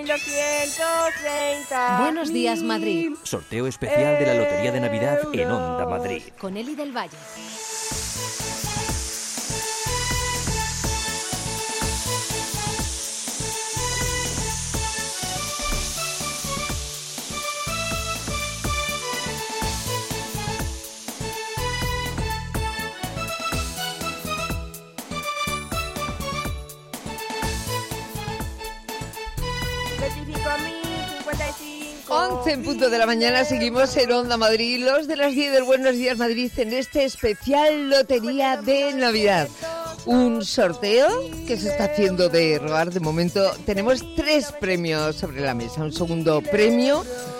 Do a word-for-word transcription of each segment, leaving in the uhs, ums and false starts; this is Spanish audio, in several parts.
mil doscientos treinta. Buenos días, Madrid. Sorteo especial de la Lotería de Navidad en Onda Madrid. Con Eli del Valle. once en punto de la mañana, seguimos en Onda Madrid, los de las diez del Buenos Días Madrid, en este especial Lotería de Navidad. Un sorteo que se está haciendo de rogar. De momento tenemos tres premios sobre la mesa. Un segundo premio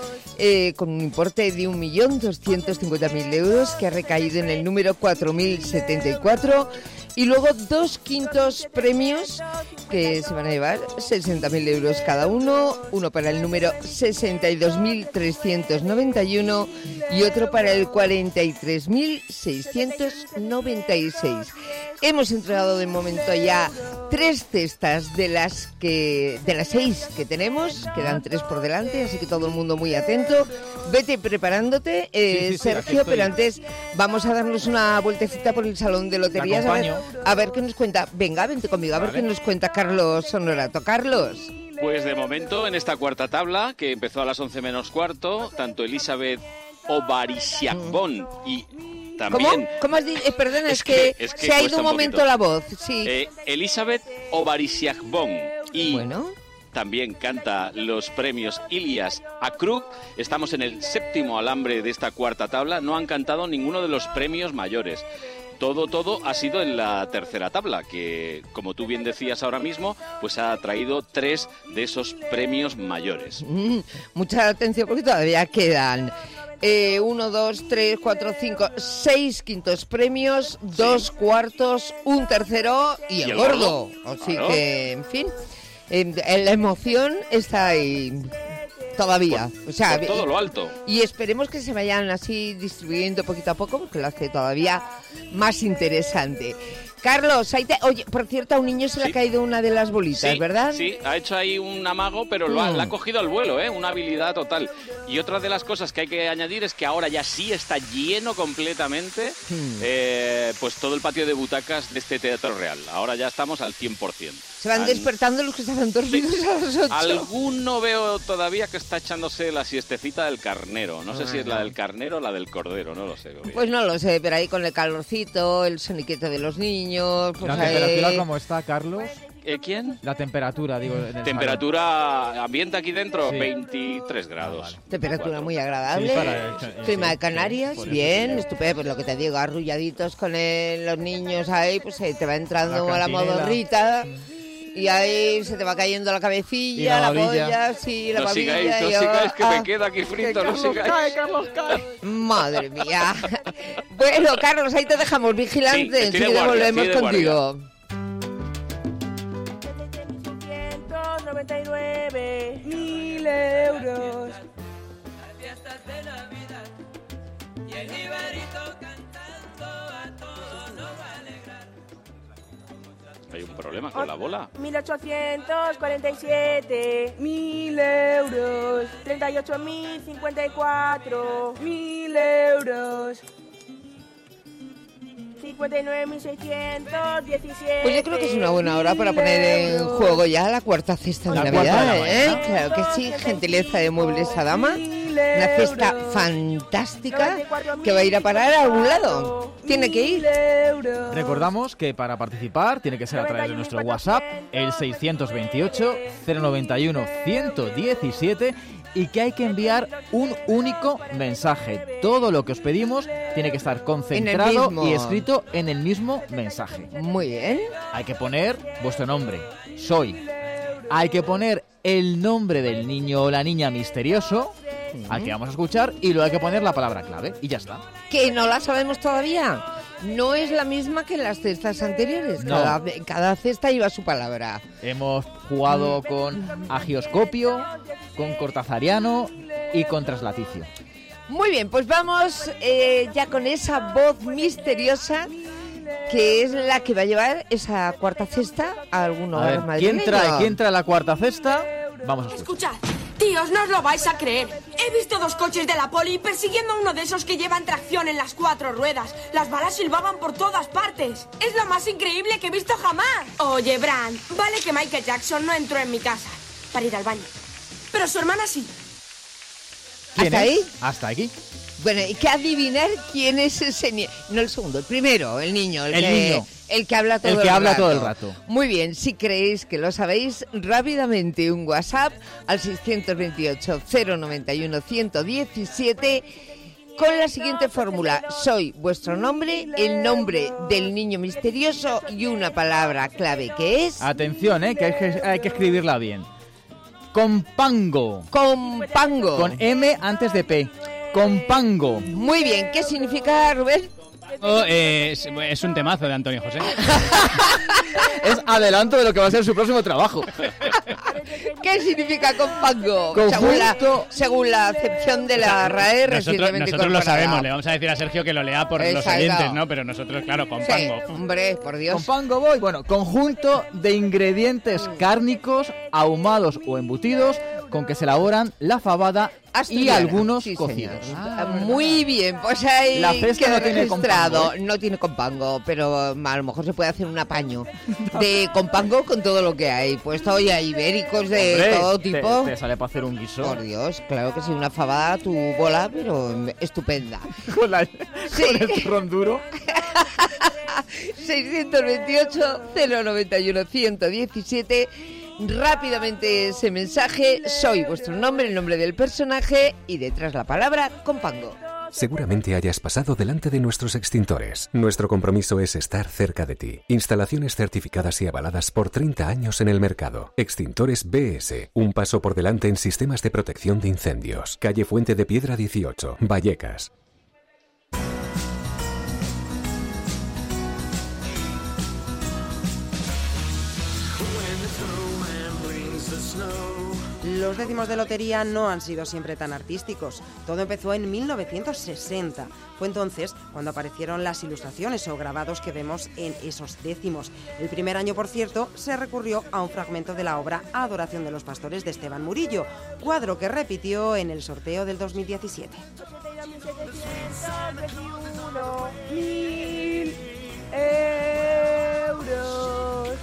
eh, con un importe de un millón doscientos cincuenta mil euros que ha recaído en el número cuatro mil setenta y cuatro. Y luego dos quintos premios que se van a llevar sesenta mil euros cada uno, uno para el número sesenta y dos mil trescientos noventa y uno y otro para el cuarenta y tres mil seiscientos noventa y seis. Hemos entregado de momento ya tres cestas de las que de las seis que tenemos, quedan tres por delante, así que todo el mundo muy atento. Vete preparándote, eh, sí, sí, sí, Sergio, pero antes vamos a darnos una vueltecita por el salón de loterías. A ver, a ver qué nos cuenta. Venga, vente conmigo, a ver vale. qué nos cuenta Carlos Honorato. Carlos. Pues de momento, en esta cuarta tabla, que empezó a las once menos cuarto, tanto Elizabeth Obarisiakbon y también... ¿Cómo? ¿Cómo has dicho? Eh, perdona, es, es, que es que se ha ido un momento un la voz. Sí. Eh, Elizabeth Obarisiakbon y... Bueno... También canta los premios Ilias Akrug. Estamos en el séptimo alambre de esta cuarta tabla. No han cantado ninguno de los premios mayores. Todo, todo ha sido en la tercera tabla, que, como tú bien decías ahora mismo, pues ha traído tres de esos premios mayores. Mm, mucha atención porque todavía quedan... Eh, uno, dos, tres, cuatro, cinco, seis quintos premios, sí. dos cuartos, un tercero y, ¿Y el, el gordo. gordo. Así claro. que, en fin... Eh, la emoción está ahí todavía, por, o sea, por todo lo alto. Y esperemos que se vayan así distribuyendo poquito a poco, porque lo hace todavía más interesante. Carlos, ahí te... oye, por cierto, a un niño se le sí. ha caído una de las bolitas, sí, ¿verdad? Sí, ha hecho ahí un amago, pero lo ha, mm. la ha cogido al vuelo, ¿eh? Una habilidad total. Y otra de las cosas que hay que añadir es que ahora ya sí está lleno completamente mm. eh, pues todo el patio de butacas de este Teatro Real. Ahora ya estamos al cien por ciento. Se van An... despertando los que estaban dormidos sí. a las ocho. Alguno veo todavía que está echándose la siestecita del carnero. No sé ah, si es la del carnero o la del cordero, no lo sé. Bien. Pues no lo sé, pero ahí con el calorcito, el soniquete de los niños... Pues ¿La ahí... temperatura cómo está, Carlos? ¿Eh, ¿Quién? La temperatura, digo. En el temperatura salón. Ambiente aquí dentro, sí. veintitrés grados. Ah, vale. Temperatura muy agradable. Sí, para el, clima sí, de Canarias, sí, bien, sí. estupendo. Pues lo que te digo, arrulladitos con el, los niños ahí, pues ahí te va entrando la, la modorrita. Sí. Y ahí se te va cayendo la cabecilla, la, la polla, sí, la no babilla. Sigáis, no yo, sigáis, que ah, me queda aquí frito, no sigáis. Cae, Carlos cae. Madre mía. Bueno, Carlos, ahí te dejamos vigilante. Sí, enseguida volvemos contigo. seiscientos noventa y nueve mil euros. Fiestas de Navidad y el Ibarito cantando a todos nos va a alegrar. Hay un problema con la bola. mil ochocientos cuarenta y siete mil euros. treinta y ocho mil cincuenta y cuatro mil euros. cincuenta y nueve mil seiscientos diecisiete. Pues yo creo que es una buena hora para poner en juego ya la cuarta cesta de Navidad, ¿eh? Claro que sí, gentileza de Muebles Adama. Una cesta fantástica que va a ir a parar a algún lado. Tiene que ir. Recordamos que para participar tiene que ser a través de nuestro WhatsApp, el seiscientos veintiocho cero noventa y uno ciento diecisiete, y que hay que enviar un único mensaje. Todo lo que os pedimos tiene que estar concentrado y escrito en el mismo mensaje. Muy bien. Hay que poner vuestro nombre, soy. Hay que poner el nombre del niño o la niña misterioso al que vamos a escuchar, y luego hay que poner la palabra clave y ya está. ¿Que no la sabemos todavía? No es la misma que en las cestas anteriores. No. Cada, cada cesta lleva su palabra. Hemos jugado con agioscopio, con cortazariano y con traslaticio. Muy bien, pues vamos eh, ya con esa voz misteriosa que es la que va a llevar esa cuarta cesta a algún hogar madrileño. ¿Quién trae, ¿Quién trae la cuarta cesta? Vamos a escuchar. Escuchad, tíos, no os lo vais a creer. He visto dos coches de la poli persiguiendo a uno de esos que llevan tracción en las cuatro ruedas. Las balas silbaban por todas partes. Es lo más increíble que he visto jamás. Oye, Bran, vale que Michael Jackson no entró en mi casa para ir al baño, pero su hermana sí. ¿Quién ¿Hasta es? ahí? Hasta aquí. Bueno, hay que adivinar quién es ese niño. No el segundo, el primero, el niño. El, El que, niño. El que habla todo El el, que habla rato. todo el rato. Muy bien, si creéis que lo sabéis, rápidamente un WhatsApp al seiscientos veintiocho, cero noventa y uno, ciento diecisiete con la siguiente fórmula. Soy vuestro nombre, el nombre del niño misterioso y una palabra clave que es... Atención, eh, que hay que, hay que escribirla bien. Compango. Compango. Con M antes de P. Compango. Muy bien, ¿qué significa, Rubén? Oh, eh, es, es un temazo de Antonio José. Es adelanto de lo que va a ser su próximo trabajo. ¿Qué significa compango? Conjunto- Según la, según la acepción de la R A E Nosotros, recientemente nosotros lo incorporada. sabemos, le vamos a decir a Sergio que lo lea por los Exacto. oyentes, ¿no? Pero nosotros, claro, Sí, compango. hombre, por Dios. Compango voy. Bueno, conjunto de ingredientes cárnicos, ahumados o embutidos con que se elaboran la fabada y Asturiana. algunos Sí, cocidos. señor. Ah, Muy bien, pues ahí La cesta queda no tiene registrado. compango, ¿eh? No tiene compango, pero um, a lo mejor se puede hacer un apaño de compango con todo lo que hay. Pues hoy hay ibéricos de Hombre, todo te- tipo. Te, sale para hacer un guiso. Por Dios, claro que sí, una fabada tu bola, pero estupenda. Con, la- Sí. con el turrón duro. seiscientos veintiocho, cero noventa y uno, ciento diecisiete. Rápidamente ese mensaje. Soy vuestro nombre, el nombre del personaje y detrás la palabra compango. Seguramente hayas pasado delante de nuestros extintores. Nuestro compromiso es estar cerca de ti. Instalaciones certificadas y avaladas por treinta años en el mercado. Extintores B S. Un paso por delante en sistemas de protección de incendios. Calle Fuente de Piedra dieciocho, Vallecas. Los décimos de lotería no han sido siempre tan artísticos. Todo empezó en mil novecientos sesenta. Fue entonces cuando aparecieron las ilustraciones o grabados que vemos en esos décimos. El primer año, por cierto, se recurrió a un fragmento de la obra Adoración de los Pastores de Esteban Murillo, cuadro que repitió en el sorteo del dos mil diecisiete. mil euros.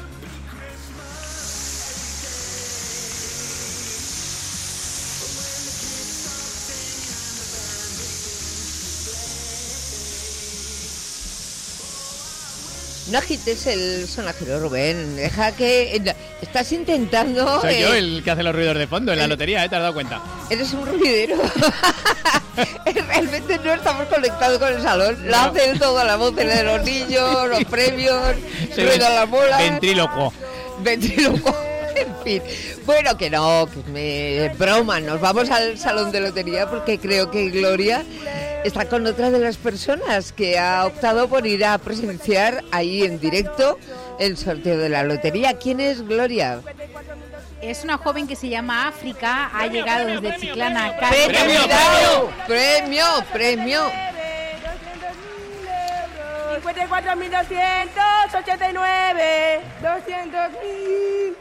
No agites el sonajero, Rubén. Deja que... Estás intentando... Soy eh, yo el que hace los ruidos de fondo en la lotería, ¿eh? ¿Te has dado cuenta? Eres un ruidero. Realmente no estamos conectados con el salón. Lo hace él todo, la voz de los niños, los premios, Soy rueda las bolas. ventrílocuo. Ventrílocuo. En fin. Bueno, que no, que me broma. Nos vamos al salón de lotería porque creo que Gloria está con otra de las personas que ha optado por ir a presenciar ahí en directo el sorteo de la lotería. ¿Quién es Gloria? Es una joven que se llama África, ha llegado desde Chiclana a Cádiz. ¡Premio, premio! ¡Premio, premio! cincuenta y cuatro mil doscientos ochenta y nueve. doscientos mil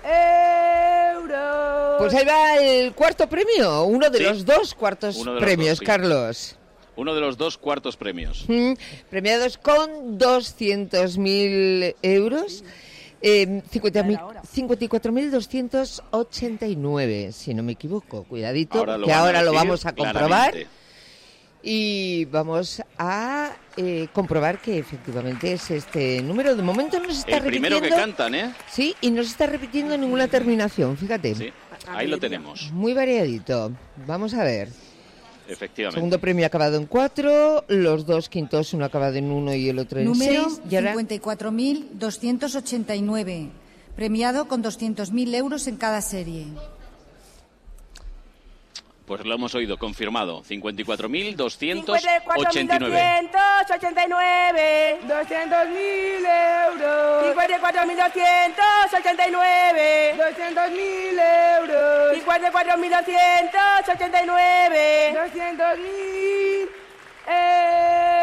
euros. Pues ahí va el cuarto premio, uno de Sí. los dos cuartos Uno de los premios, dos, sí. Carlos. Uno de los dos cuartos premios. Mm, premiados con doscientos mil euros, eh, cincuenta y cuatro mil doscientos ochenta y nueve, si no me equivoco. Cuidadito, Ahora lo que van a ahora lo decir vamos a comprobar. claramente. Y vamos a eh, comprobar que efectivamente es este número. De momento no se está El repitiendo. primero que cantan, ¿eh? Sí, y no se está repitiendo ninguna terminación, fíjate. Sí, ahí lo tenemos, Muy variadito. Vamos a ver. efectivamente. Segundo premio acabado en cuatro, los dos quintos, uno acabado en uno y el otro en Número seis. Y ahora cincuenta y cuatro mil doscientos ochenta y nueve, premiado con doscientos mil euros en cada serie. Pues lo hemos oído, confirmado. cincuenta y cuatro mil doscientos cincuenta y cuatro mil ochenta y nueve. doscientos ochenta y nueve. doscientos mil euros. cincuenta y cuatro mil doscientos ochenta y nueve. doscientos mil euros. cincuenta y cuatro mil doscientos ochenta y nueve. doscientos mil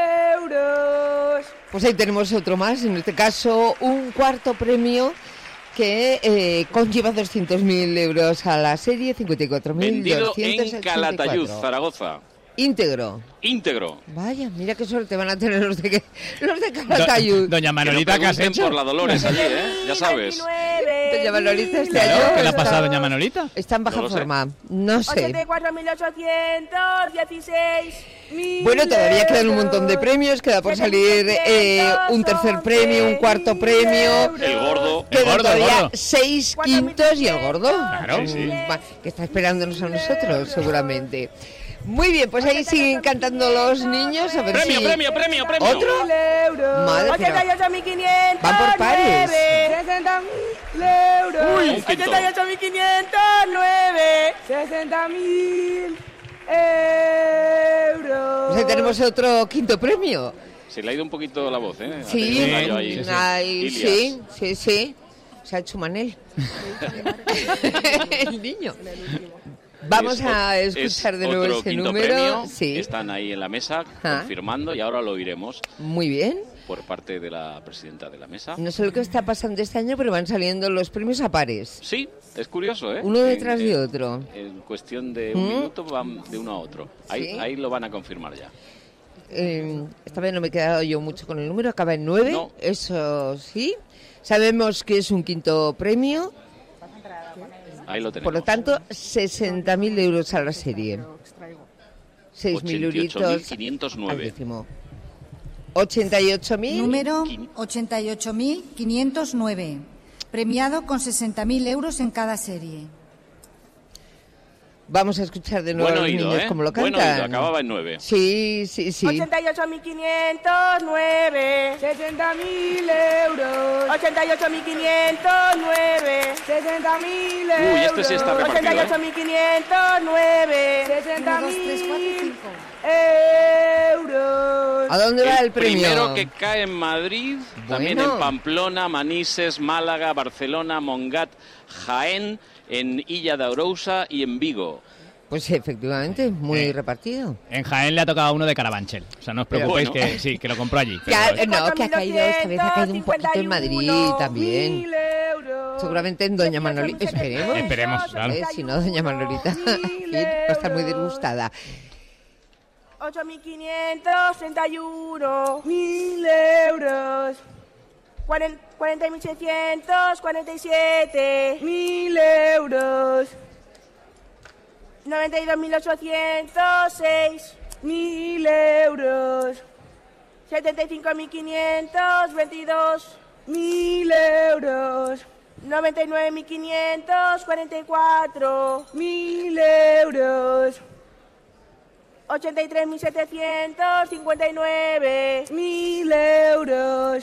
euros. pues ahí tenemos otro más, en este caso un cuarto premio que eh, conlleva doscientos mil euros a la serie, cincuenta y cuatro mil Vendido doscientos en ochenta y cuatro. Calatayud, Zaragoza. Íntegro. Íntegro. Vaya, mira qué suerte van a tener los de, los de Calatayud. Do, Doña Manolita, que ¿qué has pregunten hecho? por la Dolores allí, ¿eh? Ya sabes. Doña Manolita este Claro, año ¿qué le ha está- pasado a Doña Manolita? Está en baja No lo sé. forma. No sé. ochenta y cuatro mil ochocientos dieciséis. Bueno, todavía quedan un montón de premios, queda por salir eh, un tercer premio, un cuarto premio. El gordo. El Quedan gordo, el todavía gordo. seis quintos y el gordo. Claro, Mm, sí. va, que está esperándonos a nosotros, seguramente. Muy bien, pues ahí siguen cantando los niños. A ver Premio, si... premio, premio, premio. ¿Otro? Madre, pero- ochenta y ocho mil quinientos. Van por pares. sesenta mil euros. Uy, un quinto. ochenta y ocho mil quinientos nueve. sesenta mil euros. Pues ahí tenemos otro quinto premio. Se le ha ido un poquito la voz, ¿eh? Ha Sí, tenido un gallo ahí. ay, Ilias. sí, sí, sí. Se ha hecho Manel. El niño. Vamos Es a o- escuchar es de nuevo otro ese quinto número. premio. Sí, Están ahí en la mesa Ah. confirmando y ahora lo oiremos muy bien. por parte de la presidenta de la mesa. No sé lo que está pasando este año, pero van saliendo los premios a pares. Sí, es curioso, ¿eh? Uno detrás En- de en- otro. En cuestión de un ¿Mm? minuto van de uno a otro. Ahí, Sí. ahí lo van a confirmar ya. Eh, esta vez no me he quedado yo mucho con el número, acaba en nueve. No. Eso sí. Sabemos que es un quinto premio, Ahí lo tenemos. por lo tanto, sesenta mil euros a la serie. seis mil ochenta y ocho mil euritos quinientos al nueve. décimo. ochenta y ocho mil. Número ochenta y ocho mil quinientos nueve. Premiado con sesenta mil euros en cada serie. Vamos a escuchar de nuevo Buen a los oído, niños ¿eh? cómo lo Buen cantan. oído, acababa en nueve. Sí, sí, sí. ochenta y ocho mil quinientos nueve. sesenta mil euros. ochenta y ocho mil quinientos nueve. sesenta mil euros. Uy, este sí está repartido, ochenta y ocho mil quinientos nueve. sesenta Uno, dos, tres, cuatro y mil cinco. euros. ¿A dónde va el premio? Primero que cae en Madrid, también Bueno. en Pamplona, Manises, Málaga, Barcelona, Mongat, Jaén, en Illa de Arousa y en Vigo. Pues efectivamente, muy Eh. repartido. En Jaén le ha tocado a uno de Carabanchel. O sea, no os Pero preocupéis bueno. que sí, que lo compró allí. Que ha- Pero- no, que ha caído esta vez, ha caído un poquito en Madrid también. mil euros. Seguramente en Doña Manolita. Esperemos. Esperemos, claro. Eh, si no, Doña Manolita en fin, va a estar muy disgustada. ocho mil quinientos treinta y uno mil euros. cuarenta mil seiscientos cuarenta y siete mil euros. noventa y dos mil ochocientos seis mil euros. setenta y cinco mil quinientos veintidós mil euros. noventa y nueve mil quinientos cuarenta y cuatro mil euros. ochenta y tres mil setecientos cincuenta y nueve mil euros.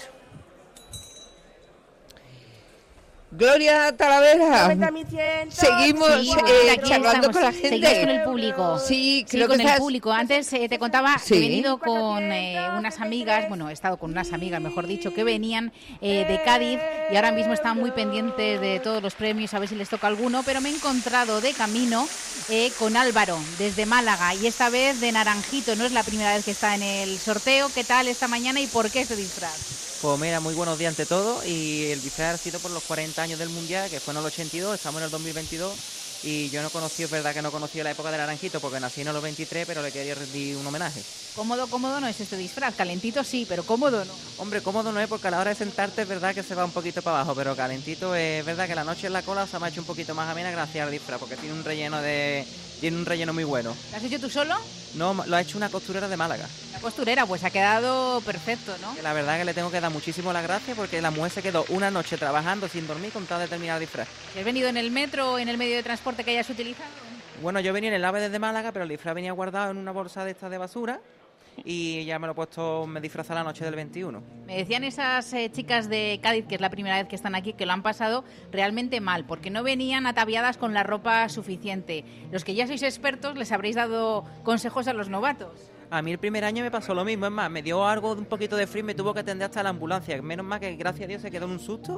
Gloria Talavera. noventa mil cien. Seguimos Sí, eh, aquí charlando estamos. con la Seguimos gente. con el público. Sí, Sí, creo con que el estás... público. Antes eh, te contaba Sí. que he venido con eh, unas amigas, bueno, he estado con unas amigas, mejor dicho, que venían eh, de Cádiz y ahora mismo están muy pendientes de todos los premios, a ver si les toca alguno, pero me he encontrado de camino eh, con Álvaro, desde Málaga, y esta vez de Naranjito, no es la primera vez que está en el sorteo. ¿Qué tal esta mañana y por qué este disfraz? Pues mira, muy buenos días ante todo, y el disfraz ha sido por los cuarenta años del Mundial, que fue en el ochenta y dos, estamos en el dos mil veintidós, y yo no conocí, es verdad que no conocí la época de Naranjito, porque nací en el veintitrés, pero le quería rendir un homenaje. Cómodo, cómodo no es este disfraz, calentito sí, pero cómodo no. Hombre, cómodo no es, porque a la hora de sentarte es verdad que se va un poquito para abajo, pero calentito es verdad que la noche en la cola se me ha hecho un poquito más amena gracias al disfraz, porque tiene un relleno de tiene un relleno muy bueno. ¿Lo has hecho tú solo? No, lo ha hecho una costurera de Málaga. La costurera, pues ha quedado perfecto, ¿no? Que la verdad que le tengo que dar muchísimo las gracias, porque la mujer se quedó una noche trabajando sin dormir con tal de terminar el disfraz. ¿Has venido en el metro o en el medio de transporte que hayas utilizado? Bueno, yo venía en el AVE desde Málaga, pero el disfraz venía guardado en una bolsa de estas de basura y ya me lo he puesto, me disfrazé la noche del veintiuno. Me decían esas eh, chicas de Cádiz, que es la primera vez que están aquí, que lo han pasado realmente mal, porque no venían ataviadas con la ropa suficiente. Los que ya sois expertos, les habréis dado consejos a los novatos. A mí el primer año me pasó lo mismo, es más, me dio algo de un poquito de frío y me tuvo que atender hasta la ambulancia. Menos mal que, gracias a Dios, se quedó en un susto,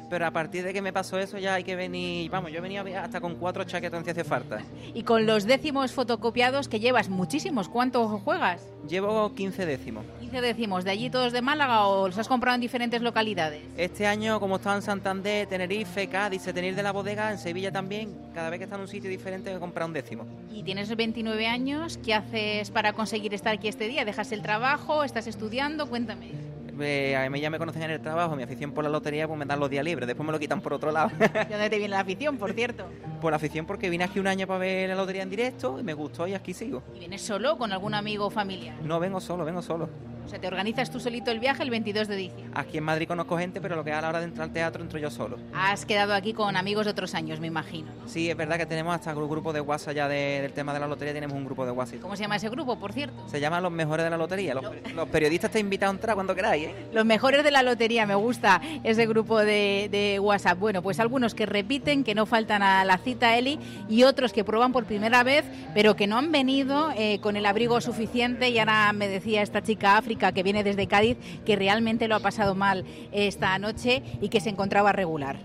pero a partir de que me pasó eso ya hay que venir, vamos, yo venía hasta con cuatro chaquetones si hace falta. Y con los décimos fotocopiados que llevas muchísimos, ¿cuántos juegas? Llevo quince décimos. quince décimos, ¿de allí todos de Málaga o los has comprado en diferentes localidades? Este año, como estaba en Santander, Tenerife, Cádiz, Setenil de la Bodega, en Sevilla también, cada vez que está en un sitio diferente he comprado un décimo. Y tienes veintinueve años, ¿qué haces para conseguir estar aquí este día? ¿Dejas el trabajo? ¿Estás estudiando? Cuéntame. Eh, a mí ya me conocen en el trabajo, mi afición por la lotería, pues me dan los días libres, después me lo quitan por otro lado. ¿De dónde te viene la afición, por cierto? Por la afición porque vine aquí un año para ver la lotería en directo y me gustó y aquí sigo. ¿Y vienes solo o con algún amigo o familiar? No, vengo solo, vengo solo. O sea, te organizas tú solito el viaje el veintidós de diciembre. Aquí en Madrid conozco gente, pero lo que es a la hora de entrar al teatro entro yo solo. Has quedado aquí con amigos de otros años, me imagino, ¿no? Sí, es verdad que tenemos hasta un grupo de WhatsApp ya de, del tema de la lotería, tenemos un grupo de WhatsApp. ¿Cómo se llama ese grupo, por cierto? Se llama Los Mejores de la Lotería. Los, los periodistas te invitan a entrar cuando queráis, ¿eh? Los Mejores de la Lotería, me gusta ese grupo de, de WhatsApp. Bueno, pues algunos que repiten, que no faltan a la cita, Eli, y otros que prueban por primera vez, pero que no han venido eh, con el abrigo suficiente. Y ahora me decía esta chica África, que viene desde Cádiz, que realmente lo ha pasado mal esta noche y que se encontraba regular.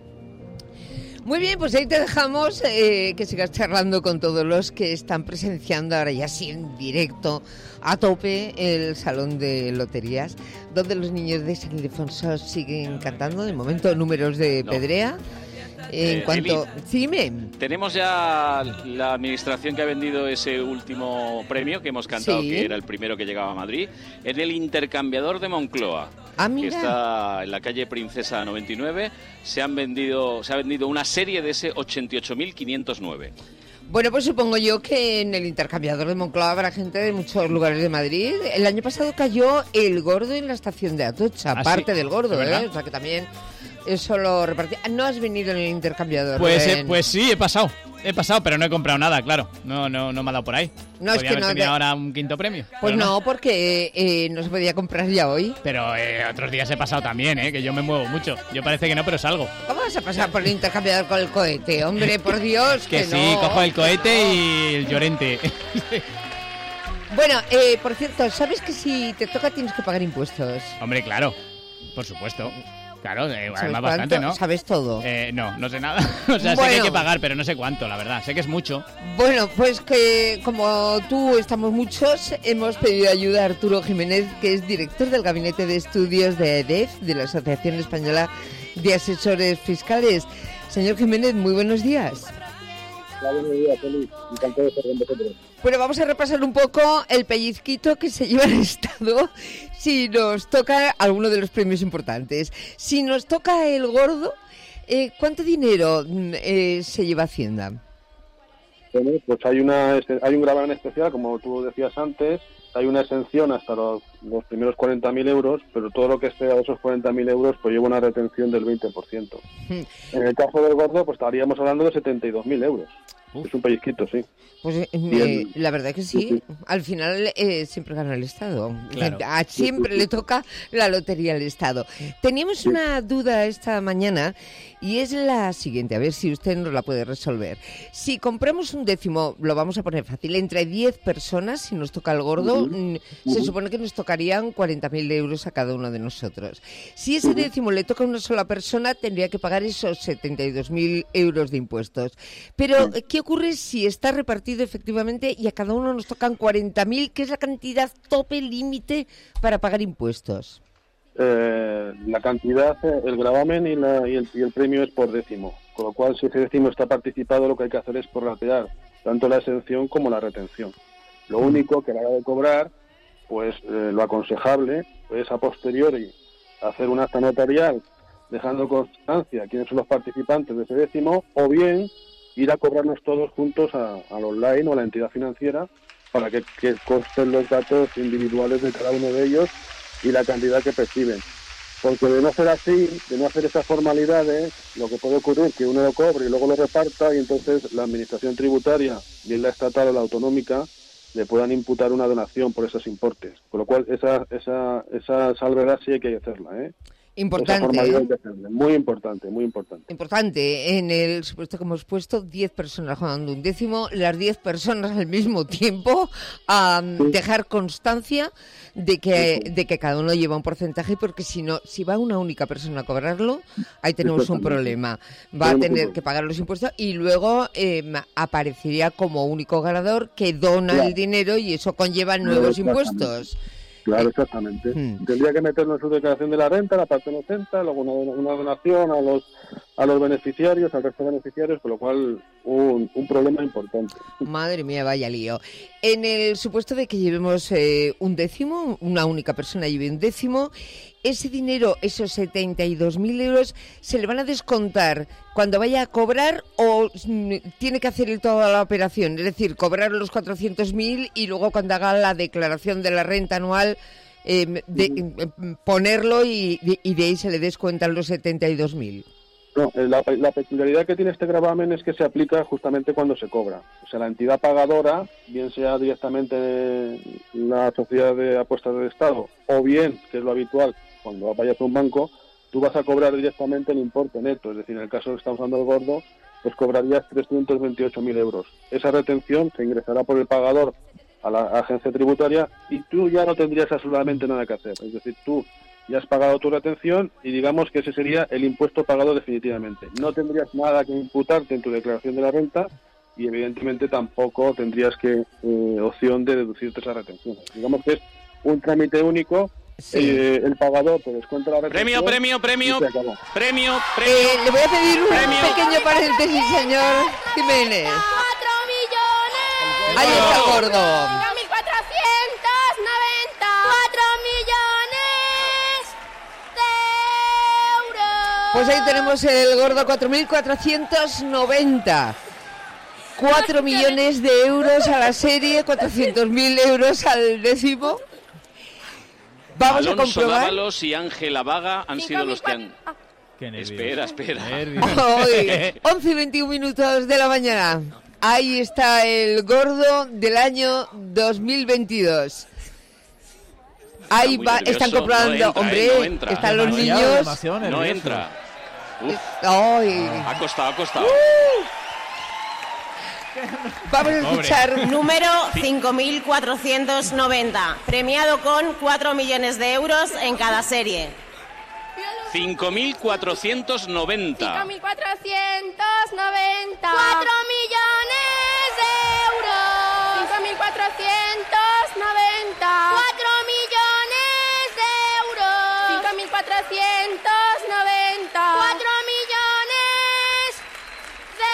Muy bien, pues ahí te dejamos, eh, que sigas charlando con todos los que están presenciando ahora ya sí en directo, a tope, el Salón de Loterías, donde los niños de San Ildefonso siguen cantando, de momento números de No. Pedrea. En Eh, cuanto... Eli, Sí, dime. Tenemos ya la administración que ha vendido ese último premio que hemos cantado, Sí. que era el primero que llegaba a Madrid, en el intercambiador de Moncloa. Ah, que mira. está en la calle Princesa noventa y nueve. Se han vendido, se ha vendido una serie de ese ochenta y ocho mil quinientos nueve. Bueno, pues supongo yo que en el intercambiador de Moncloa habrá gente de muchos lugares de Madrid. El año pasado cayó el gordo en la estación de Atocha, ¿Ah, parte sí? del gordo, ¿De verdad? ¿eh? O sea que también eso lo repartí. Ah, no has venido en el intercambiador. Pues, eh, Rubén. pues sí, he pasado. He pasado, pero no he comprado nada, claro. No, no, no me ha dado por ahí. No, es Podría que haber no tenido te- ahora un quinto premio. Pues pero no, porque eh, no se podía comprar ya hoy. Pero eh, otros días he pasado también, ¿eh? Que yo me muevo mucho. Yo parece que no, pero salgo. ¿Cómo vas a pasar por el intercambiador con el cohete? Hombre, por Dios, que, Que sí, no. cojo el cohete y el llorente. Bueno, eh, por cierto, ¿sabes que si te toca tienes que pagar impuestos? Hombre, claro. Por supuesto. Claro, eh, ¿Sabes además bastante, cuánto? ¿no? ¿Sabes todo? Eh, no, no sé nada. O sea, sé que hay Bueno. que pagar, pero no sé cuánto, la verdad. Sé que es mucho. Bueno, pues que como tú estamos muchos, hemos pedido ayuda a Arturo Jiménez, que es director del Gabinete de Estudios de A E D E F, de la Asociación Española de Asesores Fiscales. Señor Jiménez, muy buenos días. Hola, buenos días, Feliz. Encantado de estar con vosotros. Bueno, vamos a repasar un poco el pellizquito que se lleva el Estado si nos toca alguno de los premios importantes. Si nos toca el gordo, eh, ¿cuánto dinero mm, eh, se lleva Hacienda? Bueno, pues hay una hay un gravamen especial, como tú decías antes, hay una exención hasta los, los primeros cuarenta mil euros, pero todo lo que esté a esos cuarenta mil euros pues lleva una retención del veinte por ciento. En el caso del gordo, pues estaríamos hablando de setenta y dos mil euros. Es un pellizquito, sí. Pues eh, Y el- la verdad que sí, al final eh, siempre gana el Estado. Claro. A siempre le toca la lotería al Estado. Teníamos una duda esta mañana y es la siguiente, a ver si usted nos la puede resolver. Si compramos un décimo, lo vamos a poner fácil, entre diez personas, si nos toca el gordo, Ujú. mm, se Ujú. supone que nos tocarían cuarenta mil euros a cada uno de nosotros. Si ese décimo le toca a una sola persona, tendría que pagar esos setenta y dos mil euros de impuestos. Pero, ¿qué ocurre si está repartido efectivamente y a cada uno nos tocan cuarenta mil, que es la cantidad tope límite para pagar impuestos? Eh, la cantidad, eh, el gravamen y, la- y el, y el premio es por décimo. Con lo cual, si ese décimo está participado, lo que hay que hacer es prorratear tanto la exención como la retención. Lo único que a la hora de cobrar, pues eh, lo aconsejable es a posteriori hacer un acta notarial dejando constancia quiénes son los participantes de ese décimo, o bien ir a cobrarnos todos juntos a- al online o a la entidad financiera para que, que consten los datos individuales de cada uno de ellos y la cantidad que perciben. Porque de no ser así, de no hacer esas formalidades, lo que puede ocurrir es que uno lo cobre y luego lo reparta y entonces la administración tributaria, bien la estatal o la autonómica, le puedan imputar una donación por esos importes. Con lo cual, esa esa esa salvedad sí hay que hacerla, ¿eh? Importante, Esa formalidad ¿eh? hay que hacerla. Muy importante, muy importante. Importante, en el supuesto que hemos puesto, diez personas jugando un décimo, las diez personas al mismo tiempo, a sí. dejar constancia de que, sí. de que cada uno lleva un porcentaje, porque si no, si va una única persona a cobrarlo, ahí tenemos un problema. Va a tener que pagar los impuestos y luego eh, aparecería como único ganador que dona claro. el dinero y eso conlleva nuevos impuestos. Claro, exactamente. Hmm. Tendría que meterlo en su declaración de la renta, la parte inocente, luego una, una donación a los a los beneficiarios, al resto de beneficiarios, con lo cual un, un problema importante. Madre mía, vaya lío. En el supuesto de que llevemos eh, un décimo, una única persona lleve un décimo, ese dinero, esos setenta y dos mil euros, ¿se le van a descontar cuando vaya a cobrar o tiene que hacer toda la operación? Es decir, cobrar los cuatrocientos mil y luego cuando haga la declaración de la renta anual eh, de, eh, ponerlo y, y de ahí se le descuentan los setenta y dos mil. No, la, la peculiaridad que tiene este gravamen es que se aplica justamente cuando se cobra. O sea, la entidad pagadora, bien sea directamente la sociedad de apuestas del Estado, o bien, que es lo habitual, cuando vayas a un banco, tú vas a cobrar directamente el importe neto. Es decir, en el caso que estamos usando el gordo, pues cobrarías trescientos veintiocho mil euros. Esa retención se ingresará por el pagador a la agencia tributaria y tú ya no tendrías absolutamente nada que hacer. Es decir, tú ya has pagado tu retención y digamos que ese sería el impuesto pagado definitivamente. No tendrías nada que imputarte en tu declaración de la renta y evidentemente tampoco tendrías que eh, opción de deducirte esa retención. Digamos que es un trámite único. Sí. Eh, el pagador te descuenta la retención. Premio, premio, premio, premio, premio. Eh, le voy a pedir un premio. pequeño paréntesis, señor Jiménez. cuatro millones. Ahí está el gordo. cinco mil cuatrocientos noventa. cuatro millones de euros. Pues ahí tenemos el gordo, cuatro mil cuatrocientos noventa. cuatro millones de euros a la serie, cuatrocientos mil euros al décimo. Vamos Alonso a comprobar. Dávalos y Ángela Vaga han sido los que han... Qué nervios. Espera, espera. Hoy, once y veintiún minutos de la mañana. Ahí está el gordo del año dos mil veintidós. Ahí va, nervioso. están comprobando, No entra, hombre, eh, no entra. están los Demasiado, niños. demasiado No nervioso. entra. Uf, Ay. ha costado, ha costado. Vamos a escuchar. Número cinco mil cuatrocientos noventa, premiado con cuatro millones de euros en cada serie. cinco mil cuatrocientos noventa. cinco mil cuatrocientos noventa. cuatro millones de euros. cinco mil cuatrocientos noventa. cuatro millones de euros. cinco mil cuatrocientos noventa. cuatro millones de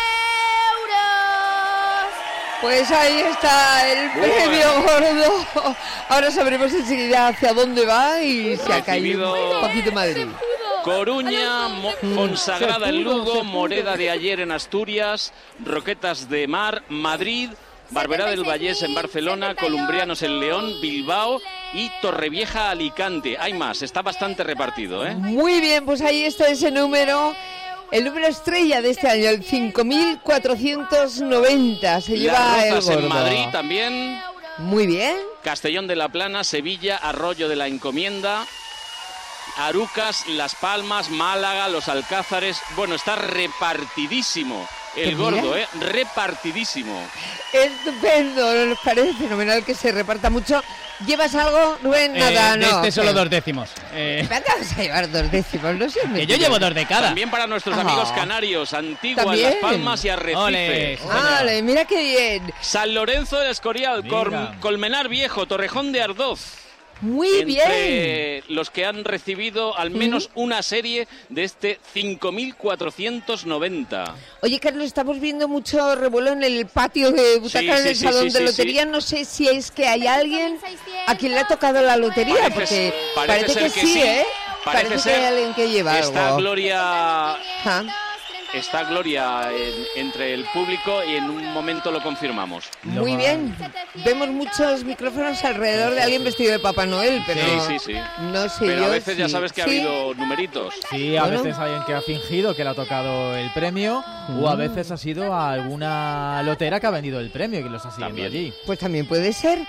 euros. Pues ahí está el premio gordo. Ahora sabremos enseguida hacia dónde va y se ha caído un poquito Madrid. Coruña, Mo- Fonsagrada en Lugo, Moreda de Ayer en Asturias, Roquetas de Mar, Madrid, Barberá del Vallés en Barcelona, Columbrianos en León, Bilbao y Torrevieja, Alicante. Hay más, está bastante repartido, ¿eh? Muy bien, pues ahí está ese número. El número estrella de este año, el cinco mil cuatrocientos noventa, se lleva Las el Rozas gordo. en Madrid también. Muy bien. Castellón de la Plana, Sevilla, Arroyo de la Encomienda, Arucas, Las Palmas, Málaga, Los Alcázares. Bueno, está repartidísimo el Pues mira. gordo, ¿eh? Repartidísimo. Estupendo, nos parece fenomenal que se reparta mucho. ¿Llevas algo? Rubén, nada, Eh, de no. este solo dos décimos. Eh, Me acabas de llevar dos décimos, no sé. que yo llevo dos de cada. También para nuestros Ah. amigos canarios, Antigua, ¿También? Las Palmas y Arrecife. Ole, sí, señor. Vale, mira qué bien. San Lorenzo del Escorial, Venga. Cor- Colmenar Viejo, Torrejón de Ardoz. Muy bien. Entre los que han recibido al menos una serie de este cinco mil cuatrocientos noventa. Oye, Carlos, estamos viendo mucho revuelo en el patio de butacas Sí, del sí, salón sí, de sí, lotería. sí. No sé si es que hay alguien a quien le ha tocado la lotería, Parece- porque parece parece, ser que, que sí, sí. ¿eh? Parece Parece, ser. que hay alguien que lleva Está algo. Gloria, Ah, está Gloria en- entre el público y en un momento lo confirmamos. muy bien. Vemos muchos micrófonos alrededor de alguien vestido de Papá Noel, pero Sí, sí, sí. no sé Pero yo a veces ya si- sabes que ha sí. habido numeritos. Sí, a Bueno. veces alguien que ha fingido que le ha tocado el premio o a veces ha sido alguna lotera que ha vendido el premio y que lo está siguiendo También. allí. Pues también puede ser.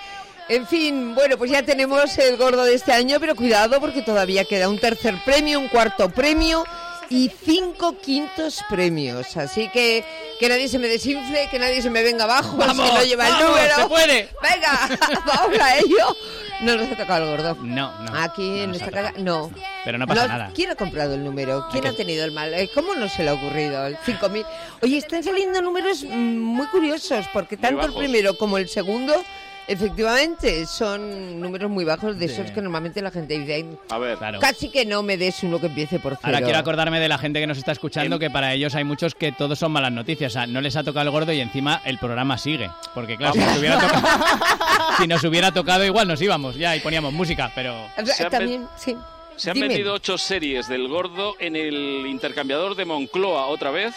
En fin, bueno, pues ya tenemos el gordo de este año, pero cuidado porque todavía queda un tercer premio, un cuarto premio y cinco quintos premios. Así que que nadie se me desinfle, que nadie se me venga abajo, ¡Vamos, si no lleva vamos, el número. se puede! Venga, vamos a ello. No nos ha tocado el gordo. No, no. Aquí no en nos ha esta casa, tocado. no. Pero no pasa No, nada. ¿Quién ha comprado el número? ¿Quién Hay ha que- tenido el mal? Eh, ¿Cómo no se le ha ocurrido? El cinco mil. Oye, están saliendo números mm, muy curiosos, porque tanto el bajos. primero como el segundo, efectivamente, son números muy bajos, de Sí. esos que normalmente la gente dice, "Ay, A ver, Claro. casi que no me des uno que empiece por cero". Ahora quiero acordarme de la gente que nos está escuchando, Em- que para ellos hay muchos que todos son malas noticias. O sea, no les ha tocado el gordo y encima el programa sigue. Porque claro, si nos hubiera tocado, si nos hubiera tocado igual nos íbamos ya y poníamos música, pero... O sea, Se han También, sí. se han Dime. vendido ocho series del gordo en el intercambiador de Moncloa otra vez.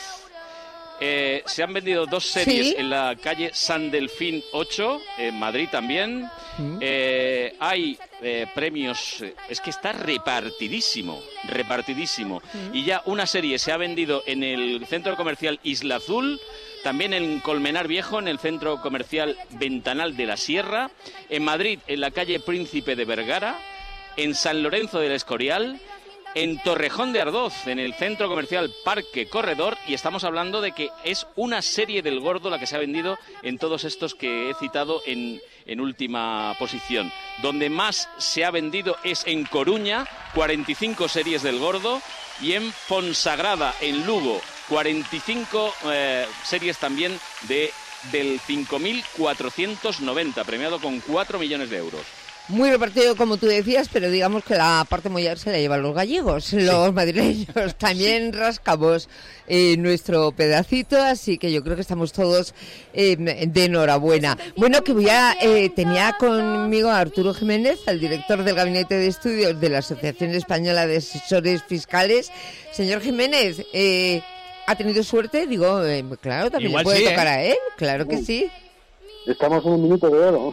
Eh, se han vendido dos series Sí. en la calle San Delfín ocho, en Madrid también. Mm. Eh, hay eh, premios, eh, es que está repartidísimo, repartidísimo. Mm. Y ya una serie se ha vendido en el centro comercial Isla Azul, también en Colmenar Viejo, en el centro comercial Ventanal de la Sierra, en Madrid, en la calle Príncipe de Vergara, en San Lorenzo del Escorial, en Torrejón de Ardoz, en el centro comercial Parque Corredor, y estamos hablando de que es una serie del gordo la que se ha vendido en todos estos que he citado en, en última posición. Donde más se ha vendido es en Coruña, cuarenta y cinco series del gordo, y en Fonsagrada, en Lugo, cuarenta y cinco eh, series también de, del cinco mil cuatrocientos noventa, premiado con cuatro millones de euros. Muy repartido, como tú decías, pero digamos que la parte mollar se la llevan los gallegos, los madrileños. También rascamos eh, nuestro pedacito, así que yo creo que estamos todos eh, de enhorabuena. Bueno, que voy a... Eh, tenía conmigo a Arturo Jiménez, el director del Gabinete de Estudios de la Asociación Española de Asesores Fiscales. Señor Jiménez, eh, ¿ha tenido suerte? Digo, eh, claro, también Igual le puede sí, tocar ¿eh? a él, claro que sí. Estamos en un minuto de oro.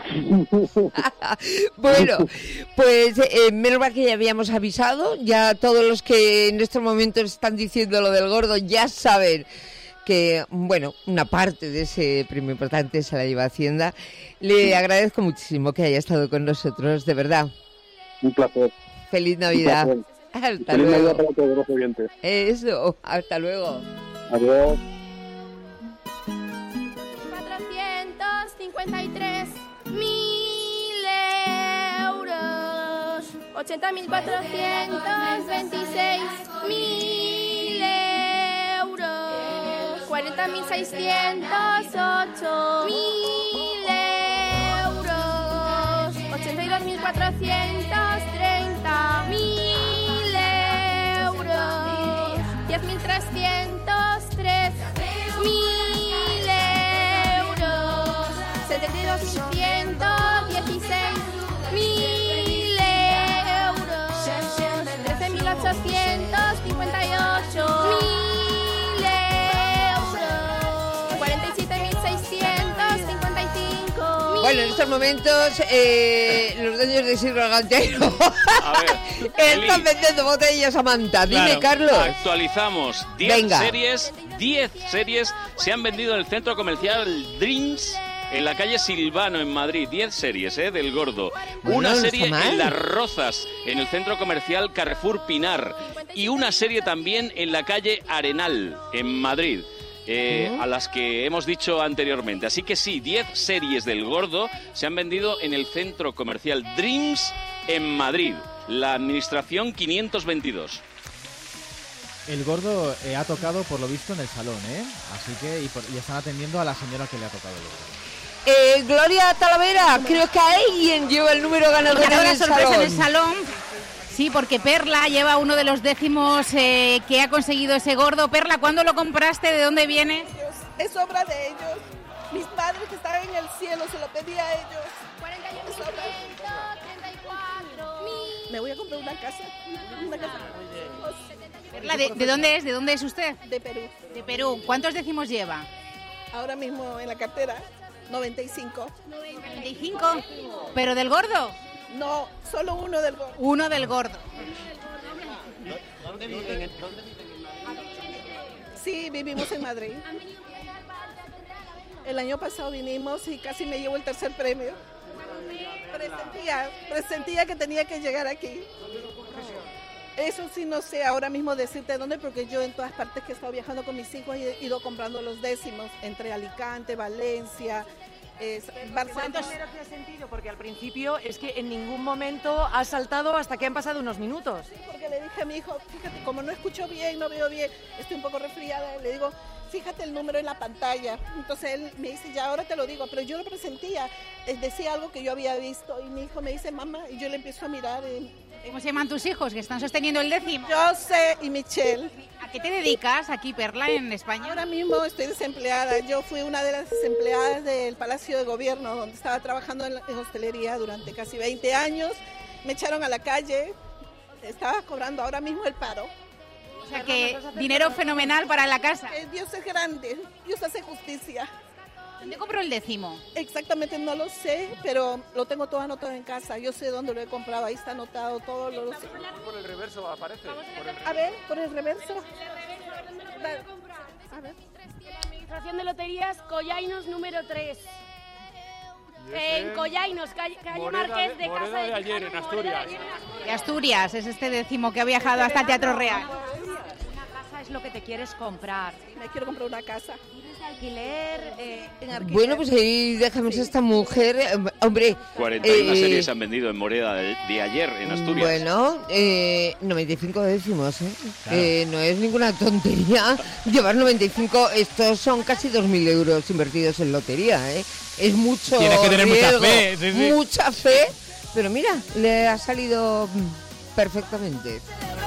Bueno, pues eh, menos mal que ya habíamos avisado, ya todos los que en estos momentos están diciendo lo del gordo ya saben que, bueno, una parte de ese premio importante se la lleva Hacienda. Le agradezco muchísimo que haya estado con nosotros, de verdad. Un placer. Feliz Navidad. Un placer. Hasta Feliz Navidad luego. para todos los oyentes. Eso, hasta luego. Adiós. cuatrocientos cincuenta y tres mil euros, ochenta mil cuatrocientos veintiséis mil euros, cuarenta mil seiscientos ocho mil euros, ochenta y dos mil cuatrocientos treinta mil euros, diez mil trescientos tres mil euros, setenta y dos mil ciento dieciséis mil euros, trece mil ochocientos cincuenta y ocho mil euros, cuarenta y siete mil seiscientos cincuenta y cinco. Bueno, en estos momentos eh, los dueños de Sir Gargantero A ver, están Eli. vendiendo botellas a manta. Dime, Claro. Carlos. Actualizamos. diez Venga. series, diez series se han vendido en el centro comercial Dreams en la calle Silvano en Madrid. diez series, ¿eh? Del gordo. Bueno, una no serie está mal. en Las Rozas, en el centro comercial Carrefour Pinar. Y una serie también en la calle Arenal, en Madrid. eh, ¿Mm? a las que hemos dicho anteriormente. Así que sí, diez series del gordo se han vendido en el centro comercial Dreams en Madrid. La administración quinientos veintidós. El gordo eh, ha tocado, por lo visto, en el salón, ¿eh? Así que, y, por- y están atendiendo a la señora que le ha tocado el gordo. Eh, Gloria Talavera, creo que alguien lleva el número ganador en Ganadora el sorpresa salón. en el salón. Sí, porque Perla lleva uno de los décimos eh, que ha conseguido ese gordo. Perla, ¿cuándo lo compraste? ¿De dónde viene? Es obra de ellos. Mis padres que están en el cielo, se lo pedí a ellos. Es obra. Me voy a comprar una casa. Una casa. Perla, ¿de, de dónde es? ¿De dónde es usted? De Perú. De Perú. ¿Cuántos décimos lleva? Ahora mismo en la cartera, noventa y cinco. noventa y cinco. ¿Pero del gordo? No, solo uno del gordo. Uno del gordo. ¿Dónde viven? Sí, vivimos en Madrid. El año pasado vinimos y casi me llevo el tercer premio. presentía, presentía que tenía que llegar aquí. Eso sí no sé ahora mismo decirte dónde, porque yo en todas partes que he estado viajando con mis hijos he ido comprando los décimos, entre Alicante, Valencia, eh, Barcelona. ¿Cuántos dinero te has sentido? Porque al principio es que en ningún momento has saltado hasta que han pasado unos minutos. Sí, porque le dije a mi hijo, fíjate, como no escucho bien, no veo bien, estoy un poco resfriada, le digo, fíjate el número en la pantalla. Entonces él me dice, ya ahora te lo digo, pero yo lo presentía, eh, decía algo que yo había visto y mi hijo me dice, mamá, y yo le empiezo a mirar. En, ¿Cómo se llaman tus hijos que están sosteniendo el décimo? José y Michelle. ¿A qué te dedicas aquí, Perla, en España? Ahora mismo estoy desempleada. Yo fui una de las desempleadas del Palacio de Gobierno, donde estaba trabajando en, en hostelería durante casi veinte años. Me echaron a la calle, estaba cobrando ahora mismo el paro. O sea que dinero fenomenal para la casa. Eh, Dios es grande, Dios hace justicia. ¿Dónde compró el décimo? Exactamente no lo sé, pero lo tengo todo anotado en casa. Yo sé dónde lo he comprado, ahí está anotado todo. Lo, lo sé. Por el reverso aparece. Por el a ver, por el reverso. A ver. Administración de Loterías, Collainos número tres. En Collainos, calle, calle Moreda Marqués de, de Moreda Casa de de ayer, Quijano, en Asturias. De Asturias, es este décimo que ha viajado hasta el Teatro Real. Es lo que te quieres comprar. Me quiero comprar una casa. ¿Tienes de alquiler? Eh, en alquiler? Bueno, pues ahí dejamos a esta mujer, eh, hombre. cuarenta y una eh, series se han vendido en Moreda de, de ayer, en Asturias. Bueno, eh, noventa y cinco décimos, ¿eh? Claro. Eh, no es ninguna tontería llevar noventa y cinco, estos son casi dos mil euros invertidos en lotería, ¿eh? Es mucho Tienes que tener riesgo, mucha fe, sí, sí. mucha fe, pero mira, le ha salido perfectamente.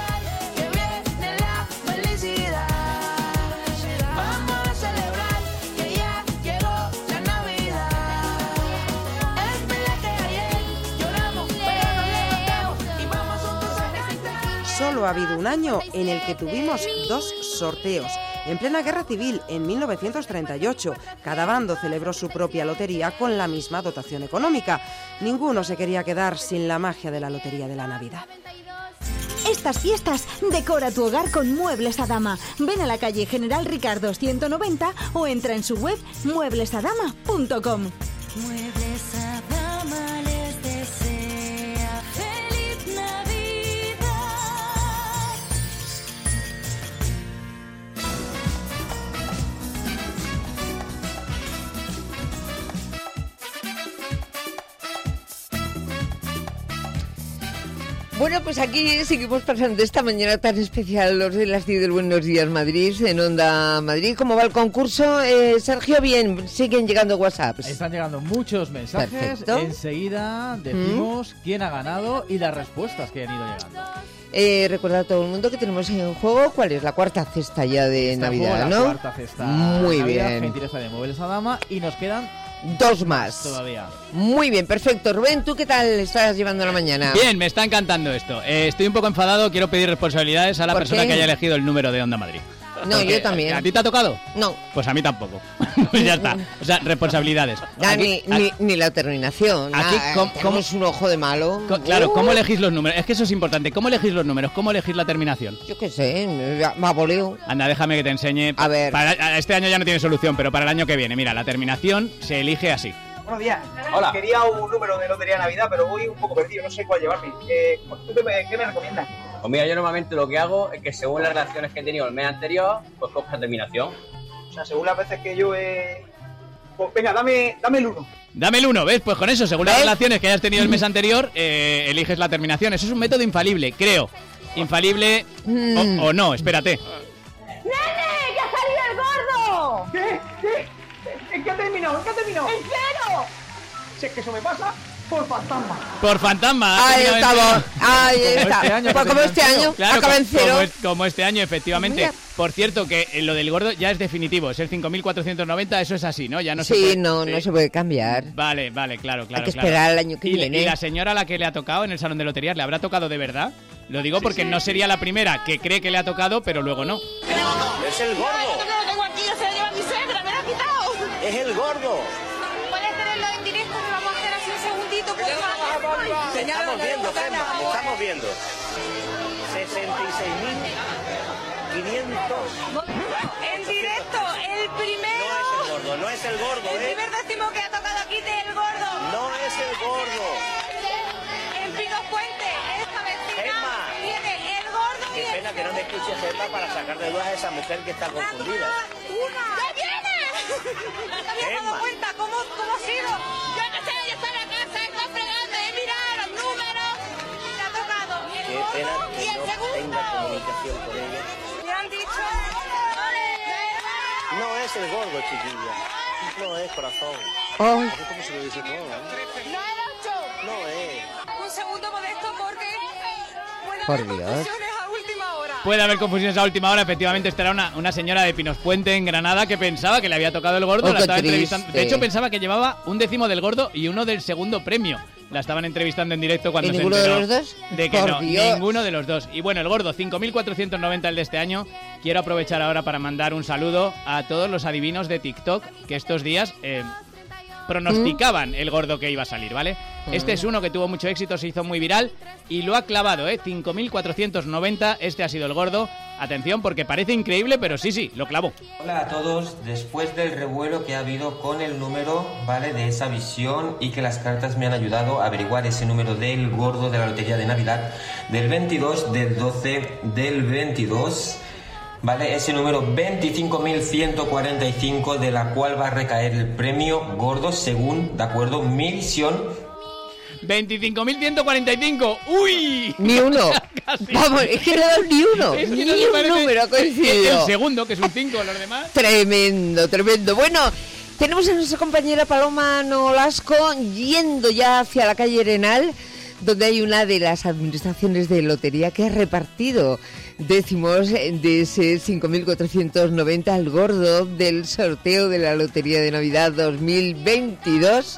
Solo ha habido un año en el que tuvimos dos sorteos. En plena guerra civil, en mil novecientos treinta y ocho, cada bando celebró su propia lotería con la misma dotación económica. Ninguno se quería quedar sin la magia de la lotería de la Navidad. Estas fiestas, decora tu hogar con Muebles Adama. Ven a la calle General Ricardo ciento noventa o entra en su web muebles adama punto com. Muebles Adama les desea feliz Navidad. Bueno, pues aquí seguimos pasando esta mañana tan especial los de las diez del Buenos Días Madrid, en Onda Madrid. ¿Cómo va el concurso? Eh, Sergio, bien, siguen llegando WhatsApps. Están llegando muchos mensajes. Perfecto. Enseguida decimos ¿Mm? quién ha ganado y las respuestas que han ido llegando. Eh, recuerda a todo el mundo que tenemos en juego cuál es la cuarta cesta ya de Está Navidad, juego, ¿no? La cuarta cesta. Muy Navidad, bien. Gentileza de Muebles Adama, y nos quedan dos más todavía. Muy bien, perfecto. Rubén, ¿tú qué tal estás llevando la mañana? Bien, me está encantando esto. Eh, estoy un poco enfadado, quiero pedir responsabilidades a la ¿Por persona qué? que haya elegido el número de Onda Madrid. No, Porque, yo también. ¿A ti te ha tocado? No. Pues a mí tampoco. Pues ya está. O sea, responsabilidades. Ah, Aquí- ni, ni, ni la terminación. Aquí, Ah, ¿cómo- tenemos un ojo de malo. Co- Claro, Uh, ¿cómo elegís los números? Es que eso es importante. ¿Cómo elegís los números? ¿Cómo elegís la terminación? Yo qué sé, va a voleo. Anda, déjame que te enseñe. A ver. Para, a- este año ya no tiene solución, pero para el año que viene, mira, la terminación se elige así. Buenos días. Hola. Quería un número de lotería de Navidad, pero voy un poco perdido, no sé cuál llevarme. Eh, ¿Tú qué me, qué me recomiendas? Pues mira, yo normalmente lo que hago es que según las relaciones que he tenido el mes anterior, pues cojo la terminación. O sea, según las veces que yo he... Pues venga, dame, dame el uno. Dame el uno, ¿ves? Pues con eso, según las ¿Ves? relaciones que hayas tenido el mes anterior, eh, eliges la terminación. Eso es un método infalible, creo. Infalible o, o no, espérate. ¡Nene! ¡Que ha salido el gordo! ¿Qué? ¿Qué? ¿En qué ha terminado? ¿En qué ha terminado? ¡En cero! Si es que eso me pasa por fantasma. Por fantasma. ha Ahí terminado en estamos, cero. ahí está. Pues como este año, Claro, acaba en como, cero. como es- como este año, efectivamente. Mira. Por cierto, que eh, lo del gordo ya es definitivo, es el cinco mil cuatrocientos noventa, eso es así, ¿no? Ya no se Sí, puede- no, no Sí. se puede cambiar. Vale, vale, claro, claro. que claro. esperar al año que ¿Y, viene. ¿Y la señora a la que le ha tocado en el salón de loterías le habrá tocado de verdad? Lo digo porque no sería la primera que cree que le ha tocado, pero luego no. ¡Es el gordo! Yo lo tengo aquí, yo se lo lleva mi suegra, me lo ha quitado. ¡Es el gordo! ¿Puedes tenerlo en directo? Me vamos a hacer así un segundito, por favor. Te estamos viendo, Gemma, te estamos viendo. sesenta y seis mil quinientos. En directo, el primero. No es el gordo, no es el gordo, El ¿eh? primer décimo que ha tocado aquí del gordo. No es el gordo. me escuche, Gemma, para sacar de dudas a esa mujer que está confundida. ¡Ya viene! ¿No te habías dado cuenta cómo, cómo ha sido? Yo no sé, yo estoy en la casa, estoy fregando, he mirado los números, me ha tocado. Qué pena que no tenga comunicación con ella. Me han dicho... No es el gordo, chiquilla. No es, corazón. Ay. Así como se lo dice todo, ¿eh? No era ocho. No es. Un segundo modesto porque... Puede Por haber Dios. confusiones a última hora. Puede haber confusiones a última hora, efectivamente. Esta era una, una señora de Pinos Puente en Granada que pensaba que le había tocado el gordo. Oh, la qué estaba triste. entrevistando. De hecho, pensaba que llevaba un décimo del gordo y uno del segundo premio. La estaban entrevistando en directo cuando ¿Y se ninguno de enteró los dos? de que Por no, Dios. ninguno de los dos. Y bueno, el gordo, cinco mil cuatrocientos noventa el de este año. Quiero aprovechar ahora para mandar un saludo a todos los adivinos de TikTok que estos días eh, pronosticaban el gordo que iba a salir, ¿vale? Mm. Este es uno que tuvo mucho éxito, se hizo muy viral y lo ha clavado, ¿eh? cinco mil cuatrocientos noventa, este ha sido el gordo. Atención, porque parece increíble, pero sí, sí, lo clavó. Hola a todos, después del revuelo que ha habido con el número, ¿vale? De esa visión y que las cartas me han ayudado a averiguar ese número del gordo de la lotería de Navidad del veintidós, del doce, del veintidós, ¿vale? Ese número veinticinco mil ciento cuarenta y cinco, de la cual va a recaer el premio gordo según, ¿de acuerdo? Mi visión. veinticinco mil ciento cuarenta y cinco. ¡Uy! Ni uno. Vamos, es que no he dado ni uno. Es que ni no se un parece- número ha coincidido. El segundo, que es un cinco, los demás. Tremendo, tremendo. Bueno, tenemos a nuestra compañera Paloma Nolasco yendo ya hacia la calle Arenal, donde hay una de las administraciones de lotería que ha repartido décimos de ese cinco mil cuatrocientos noventa al gordo del sorteo de la Lotería de Navidad dos mil veintidós.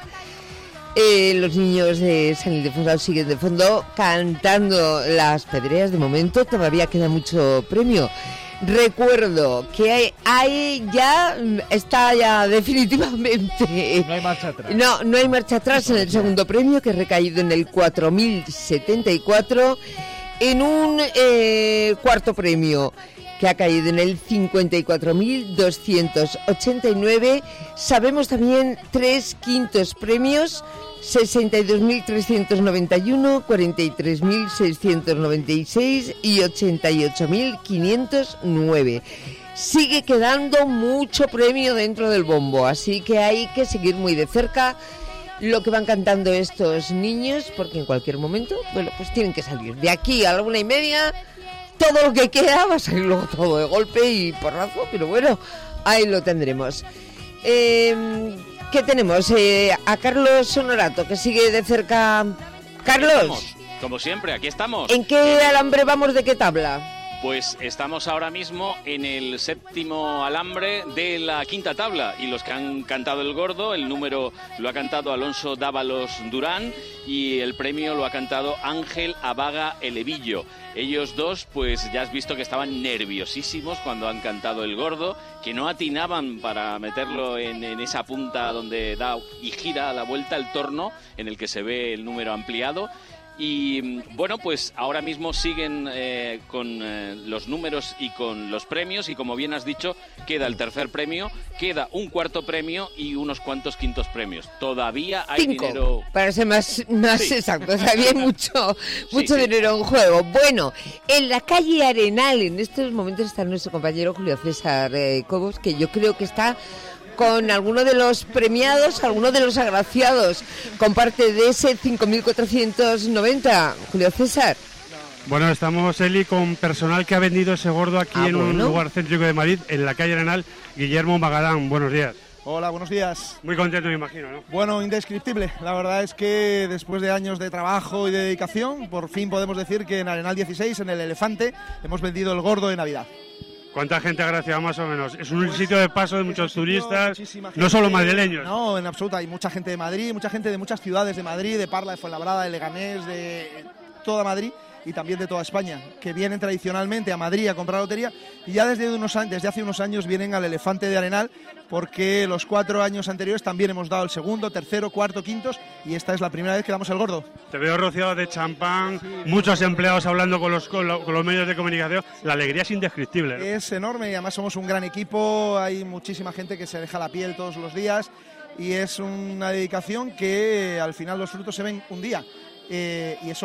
Eh, los niños de San Ildefonso siguen de fondo cantando las pedreas. De momento todavía queda mucho premio. Recuerdo que hay, hay ya, está ya definitivamente... No hay marcha atrás. No, no hay marcha atrás en el segundo premio, que ha recaído en el cuatro mil setenta y cuatro, en un eh, cuarto premio que ha caído en el cincuenta y cuatro mil doscientos ochenta y nueve. Sabemos también tres quintos premios: sesenta y dos mil trescientos noventa y uno, cuarenta y tres mil seiscientos noventa y seis y ochenta y ocho mil quinientos nueve. Sigue quedando mucho premio dentro del bombo, así que hay que seguir muy de cerca lo que van cantando estos niños, porque en cualquier momento, bueno, pues tienen que salir. De aquí a la una y media, todo lo que queda va a salir luego todo de golpe y porrazo, pero bueno, ahí lo tendremos. Eh, ¿Qué tenemos? Eh, a Carlos Honorato, que sigue de cerca. Carlos, Estamos, como siempre, aquí estamos. ¿en qué alambre vamos de qué tabla? Pues estamos ahora mismo en el séptimo alambre de la quinta tabla y los que han cantado el gordo, el número lo ha cantado Alonso Dávalos Durán y el premio lo ha cantado Ángel Abaga Elevillo. Ellos dos, pues ya has visto que estaban nerviosísimos cuando han cantado el gordo, que no atinaban para meterlo en, en esa punta donde da y gira la vuelta el torno en el que se ve el número ampliado. Y bueno, pues ahora mismo siguen eh, con eh, los números y con los premios y como bien has dicho, queda el tercer premio, queda un cuarto premio y unos cuantos quintos premios. Todavía hay Cinco, dinero... para ser más, más Sí. exactos. Había mucho, mucho sí. dinero en juego. Bueno, en la calle Arenal, en estos momentos está nuestro compañero Julio César eh, Cobos, que yo creo que está con alguno de los premiados, alguno de los agraciados, con parte de ese cinco mil cuatrocientos noventa. Julio César. Bueno, estamos, Eli, con personal que ha vendido ese gordo aquí Ah, en un bueno. lugar céntrico de Madrid, en la calle Arenal. Guillermo Magadán, buenos días. Hola, buenos días. Muy contento, me imagino, ¿no? Bueno, indescriptible. La verdad es que después de años de trabajo y de dedicación, por fin podemos decir que en Arenal dieciséis, en el Elefante, hemos vendido el gordo de Navidad. ¿Cuánta gente ha graciado más o menos? Es un Pues, sitio de paso de muchos turistas, Muchísima no gente. solo madrileños. No, en absoluto. Hay mucha gente de Madrid, mucha gente de muchas ciudades de Madrid, de Parla, de Fuenlabrada, de Leganés, de toda Madrid y también de toda España, que vienen tradicionalmente a Madrid a comprar lotería y ya desde, unos, a- desde hace unos años vienen al Elefante de Arenal, porque los cuatro años anteriores también hemos dado el segundo, tercero, cuarto, quintos y esta es la primera vez que damos el gordo. Te veo rociado de champán, muchos empleados hablando con los, con, lo- con los medios de comunicación. La alegría es indescriptible, ¿no? Es enorme y además somos un gran equipo, hay muchísima gente que se deja la piel todos los días y es una dedicación que al final los frutos se ven un día eh, y es hoy.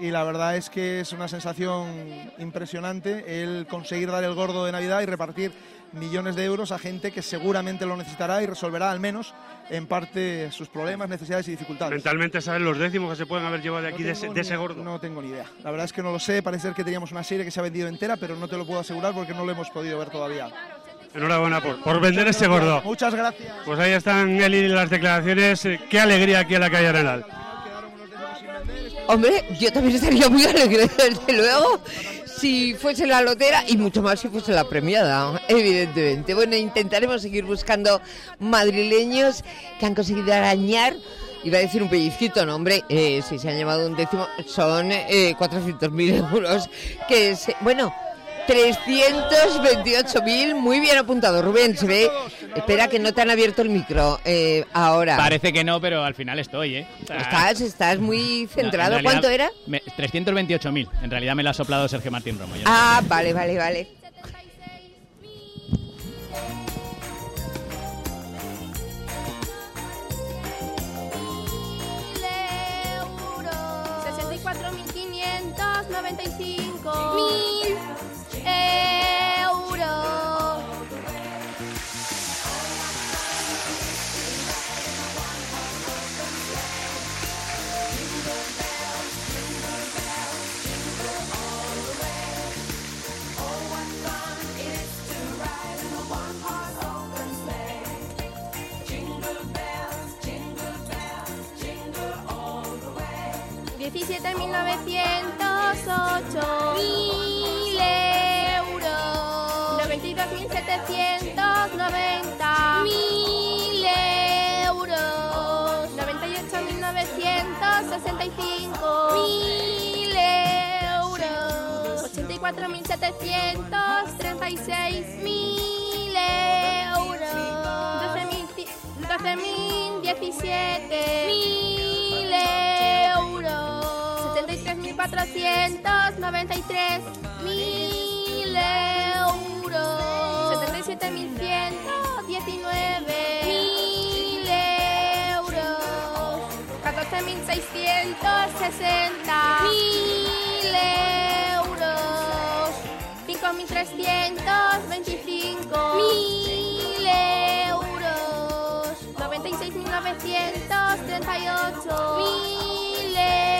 y la verdad es que es una sensación impresionante el conseguir dar el gordo de Navidad y repartir millones de euros a gente que seguramente lo necesitará y resolverá al menos en parte sus problemas, necesidades y dificultades. Mentalmente, ¿sabes los décimos que se pueden haber llevado de aquí, no de, ese, de ese gordo? No tengo ni idea. La verdad es que no lo sé. Parece ser que teníamos una serie que se ha vendido entera, pero no te lo puedo asegurar porque no lo hemos podido ver todavía. Enhorabuena por, por vender ese gordo. Muchas gracias. Pues ahí están Eli las declaraciones. Qué alegría aquí en la calle Arenal. Hombre, yo también estaría muy alegre, desde luego, si fuese la lotera y mucho más si fuese la premiada, evidentemente. Bueno, intentaremos seguir buscando madrileños que han conseguido arañar, iba a decir un pellizquito, no, hombre, eh, si se han llevado un décimo, son eh, cuatrocientos mil euros, que es, bueno... trescientos veintiocho mil, muy bien apuntado, Rubén, se ve. Espera que no te han abierto el micro eh, ahora. Parece que no, pero al final estoy, ¿eh? O sea, estás, estás muy centrado. no, realidad, ¿Cuánto era? Me, trescientos veintiocho mil, en realidad me lo ha soplado Sergio Martín Romo. Yo ah, no vale, vale, vale. sesenta y cuatro mil quinientos noventa y cinco mil euros. diecisiete mil novecientos ocho mil euros. noventa y dos mil setecientos noventa mil euros. noventa y ocho mil novecientos sesenta y cinco mil euros. ochenta y cuatro mil setecientos treinta y seis mil euros. doce mil diecisiete mil euros. setenta y tres mil cuatrocientos noventa y tres mil euros. setenta y siete mil ciento diecinueve mil euros. catorce mil seiscientos sesenta mil euros. cinco mil trescientos veinticinco mil euros. noventa y seis mil novecientos treinta y ocho mil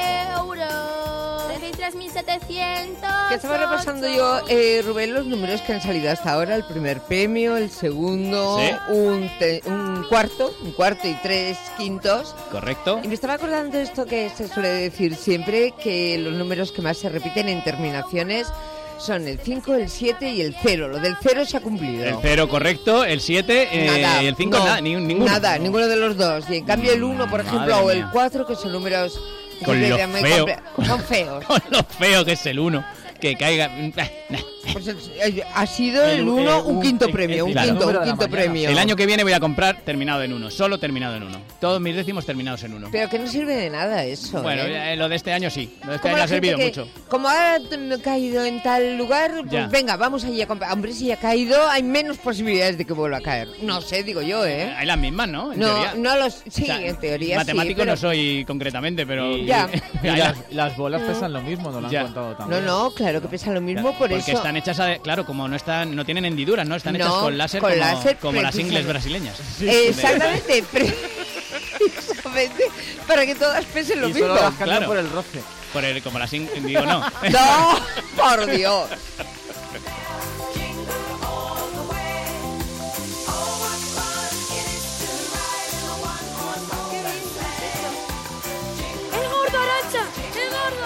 euros. treinta y tres mil setecientos. Que estaba repasando yo, eh, Rubén, los números que han salido hasta ahora: el primer premio, el segundo, ¿Sí? un, te, un cuarto, un cuarto y tres quintos. Correcto. Y me estaba acordando de esto que se suele decir siempre, que los números que más se repiten en terminaciones son el cinco, el siete y el cero. Lo del cero se ha cumplido. El cero correcto, el siete eh, nada, y el cinco no, nada, ni, ninguno. Nada, ninguno de los dos. Y en cambio el uno, por ejemplo, Madre o el mía. cuatro, que son números... que Con se lo llaman feo. comple- Son feos. Con lo feo que es el uno. Que caiga... Pues el- ha sido el uno un quinto premio, un Claro. quinto, un quinto premio. El año que viene voy a comprar terminado en uno, solo terminado en uno. Todos mis décimos terminados en uno. Pero que no sirve de nada eso. Bueno, ¿eh? eh, lo de este año sí. Lo de este Como año la ha servido gente que, mucho. Como ha t- caído en tal lugar, pues Ya. venga, vamos allí a comprar. Hombre, si ha caído, hay menos posibilidades de que vuelva a caer. No sé, digo yo, ¿eh? Hay las mismas, ¿no? En No, teoría. no los... Sí, O sea, en teoría matemático sí, pero- no soy concretamente, pero... Ya. Y las, las bolas No. pesan lo mismo, nos lo han Ya. contado No, también. no, claro que pesa lo mismo, por Porque eso... están hechas, a- claro, como no están, no tienen hendiduras, ¿no? Están No, hechas con láser con como, láser, como las ingles precisamente. brasileñas. Exactamente, precisamente para que todas pesen lo Y mismo. solo las cambian Claro. por el roce. Por el, como las ing- digo, no. No, por Dios. ¡El gordo, Arancha! ¡El gordo!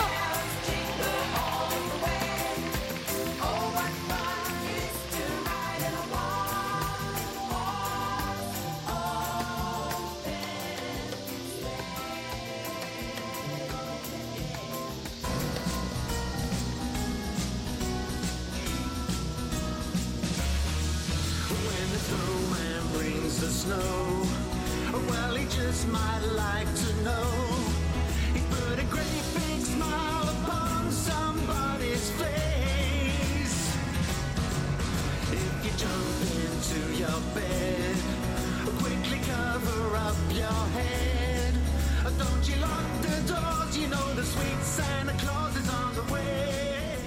When the snowman brings the snow, well, he just might like to know. He put a great big smile upon somebody's face. If you jump into your bed, quickly cover up your head. Don't you lock the doors, you know the sweet Santa Claus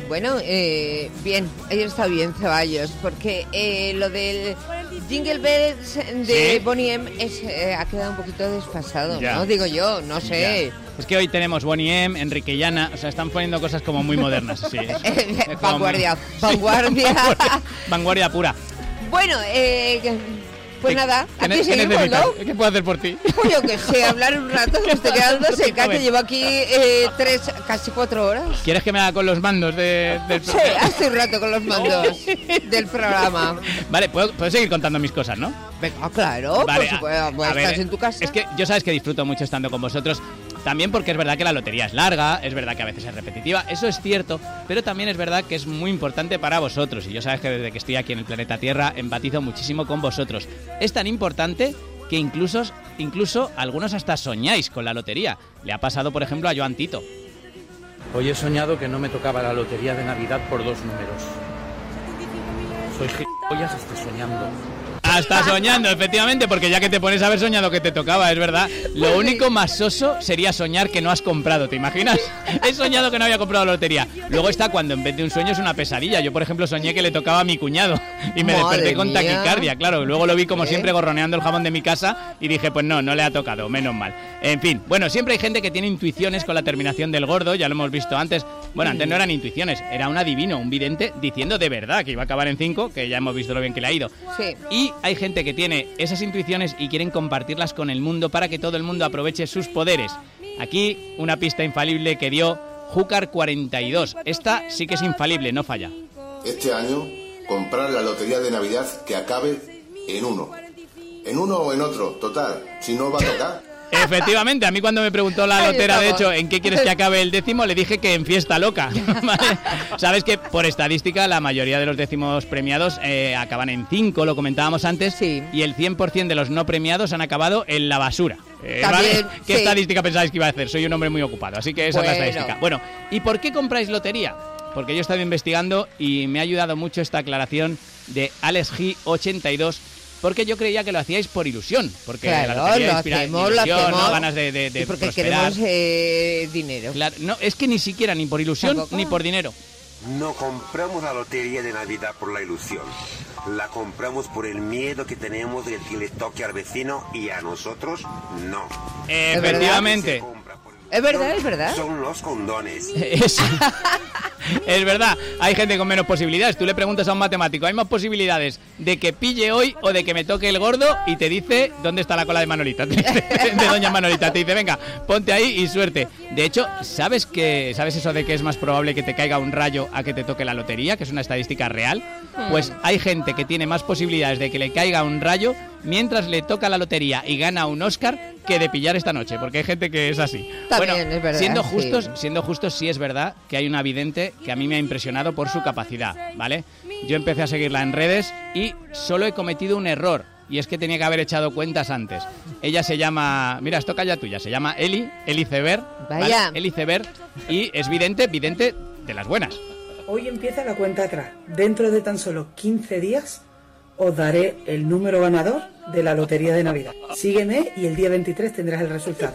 bueno, eh, bien, ahí está bien, Ceballos, porque eh, lo del Jingle Bells de ¿Sí? Boney M es, eh, ha quedado un poquito desfasado, Ya. ¿no? Digo yo, no sé. Ya. Es que hoy tenemos Boney M, Enrique y Ana, o sea, están poniendo cosas como muy modernas. Sí, es- es como Vanguardia, muy- vanguardia. vanguardia, vanguardia pura. Bueno, eh, pues ¿Qué- nada, qué ne- aquí qué seguimos, necesitas? ¿no? ¿Qué puedo hacer por ti? Pues yo que sé, hablar un rato, me estoy quedando seca, que llevo aquí eh, tres, casi cuatro horas. ¿Quieres que me haga con los mandos de- del Sí, hace un rato con los mandos del programa. Vale, puedo, puedo seguir contando mis cosas, ¿no? Venga, claro, Vale, por supuesto, a- pues a ver, estás en tu casa. Es que yo sabes que disfruto mucho estando con vosotros. También porque es verdad que la lotería es larga, es verdad que a veces es repetitiva, eso es cierto, pero también es verdad que es muy importante para vosotros. Y yo sabes que desde que estoy aquí en el planeta Tierra empatizo muchísimo con vosotros. Es tan importante que incluso, incluso algunos hasta soñáis con la lotería. Le ha pasado, por ejemplo, a Joan Tito. Hoy he soñado que no me tocaba la lotería de Navidad por dos números. Soy gilipollas, estoy soñando. Hasta soñando, efectivamente, porque ya que te pones a haber soñado que te tocaba, es verdad. Lo único más soso sería soñar que no has comprado, ¿te imaginas? He soñado que no había comprado la lotería. Luego está cuando en vez de un sueño es una pesadilla. Yo, por ejemplo, soñé que le tocaba a mi cuñado y me Madre desperté con mía. taquicardia, claro. Luego lo vi como ¿Eh? siempre gorroneando el jamón de mi casa y dije, pues no, no le ha tocado, menos mal. En fin, bueno, siempre hay gente que tiene intuiciones con la terminación del gordo, ya lo hemos visto antes. Bueno, antes no eran intuiciones, era un adivino, un vidente diciendo de verdad que iba a acabar en cinco, que ya hemos visto lo bien que le ha ido. Sí. Y hay gente que tiene esas intuiciones y quieren compartirlas con el mundo para que todo el mundo aproveche sus poderes. Aquí una pista infalible que dio Júcar cuarenta y dos. Esta sí que es infalible, no falla. Este año, comprar la lotería de Navidad que acabe en uno. En uno o en otro, total, si no va a tocar. Efectivamente, a mí cuando me preguntó la Ahí lotera, de estamos. hecho, ¿en qué quieres que acabe el décimo? Le dije que en fiesta loca. ¿Vale? Sabes que por estadística la mayoría de los décimos premiados eh, acaban en cinco, lo comentábamos antes, y el cien por ciento de los no premiados han acabado en la basura. Eh, También, ¿vale? ¿Qué sí. estadística pensáis que iba a hacer? Soy un hombre muy ocupado, así que esa Bueno. es la estadística. Bueno, ¿y por qué compráis lotería? Porque yo he estado investigando y me ha ayudado mucho esta aclaración de Alex G ochenta y dos. Porque yo creía que lo hacíais por ilusión. Porque Claro, la lotería lo inspira hacemos, lo ilusión, hacemos. ¿no? Ganas de, de, de Y porque prosperar. queremos eh, dinero. Claro, no, es que ni siquiera ni por ilusión ¿Tampoco? ni por dinero. No compramos la lotería de Navidad por la ilusión. La compramos por el miedo que tenemos de que le toque al vecino y a nosotros no. Efectivamente. Es verdad, es verdad. Son los condones. Es, es verdad, hay gente con menos posibilidades. Tú le preguntas a un matemático, ¿hay más posibilidades de que pille hoy o de que me toque el gordo? Y te dice, ¿dónde está la cola de Manolita? de doña Manolita. Te dice, venga, ponte ahí y suerte. De hecho, ¿sabes que sabes eso de que es más probable que te caiga un rayo a que te toque la lotería? Que es una estadística real. Pues hay gente que tiene más posibilidades de que le caiga un rayo mientras le toca la lotería y gana un Oscar que de pillar esta noche, porque hay gente que es así. También bueno, es verdad, siendo sí. justos, siendo justos, sí es verdad que hay una vidente que a mí me ha impresionado por su capacidad, ¿vale? Yo empecé a seguirla en redes y solo he cometido un error, y es que tenía que haber echado cuentas antes. Ella se llama, mira, esto calla tuya, se llama Eli, Eli Ceber, ¿vale? Vaya. Eli Ceber, y es vidente, vidente de las buenas. Hoy empieza la cuenta atrás. Dentro de tan solo quince días os daré el número ganador de la lotería de Navidad. Sígueme y el día veintitrés tendrás el resultado.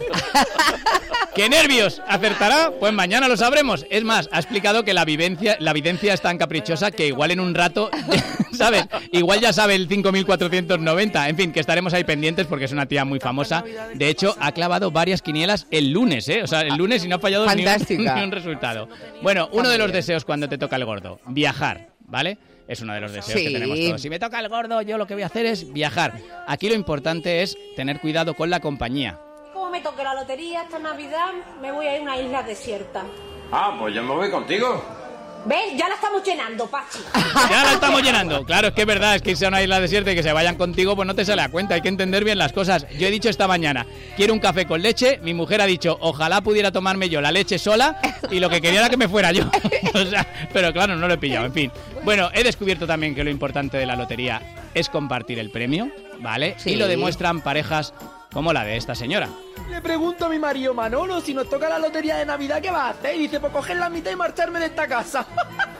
¡Qué nervios! ¿Acertará? Pues mañana lo sabremos. Es más, ha explicado que la vivencia, la videncia es tan caprichosa que igual en un rato, ¿sabes? Igual ya sabe el cinco mil cuatrocientos noventa. En fin, que estaremos ahí pendientes porque es una tía muy famosa. De hecho, ha clavado varias quinielas el lunes, ¿eh? O sea, el lunes y no ha fallado ni un, Fantástica. ni un resultado. Bueno, uno de los deseos cuando te toca el gordo, viajar, ¿vale? Es uno de los deseos Sí. que tenemos todos. Si me toca el gordo, yo lo que voy a hacer es viajar. Aquí lo importante es tener cuidado con la compañía. Como me toque la lotería esta Navidad, me voy a ir a una isla desierta. Ah, pues yo me voy contigo. ¿Ves? Ya la estamos llenando, Pachi. Ya la estamos llenando. Claro, es que es verdad, es que irse a una isla desierta y que se vayan contigo, pues no te sale a cuenta. Hay que entender bien las cosas. Yo he dicho esta mañana, quiero un café con leche. Mi mujer ha dicho, ojalá pudiera tomarme yo la leche sola y lo que quería era que me fuera yo. O sea, pero claro, no lo he pillado, en fin. Bueno, he descubierto también que lo importante de la lotería es compartir el premio, ¿vale? Sí. Y lo demuestran parejas como la de esta señora. Le pregunto a mi marido Manolo, si nos toca la lotería de Navidad, ¿qué va a hacer? Y dice, pues coger la mitad y marcharme de esta casa.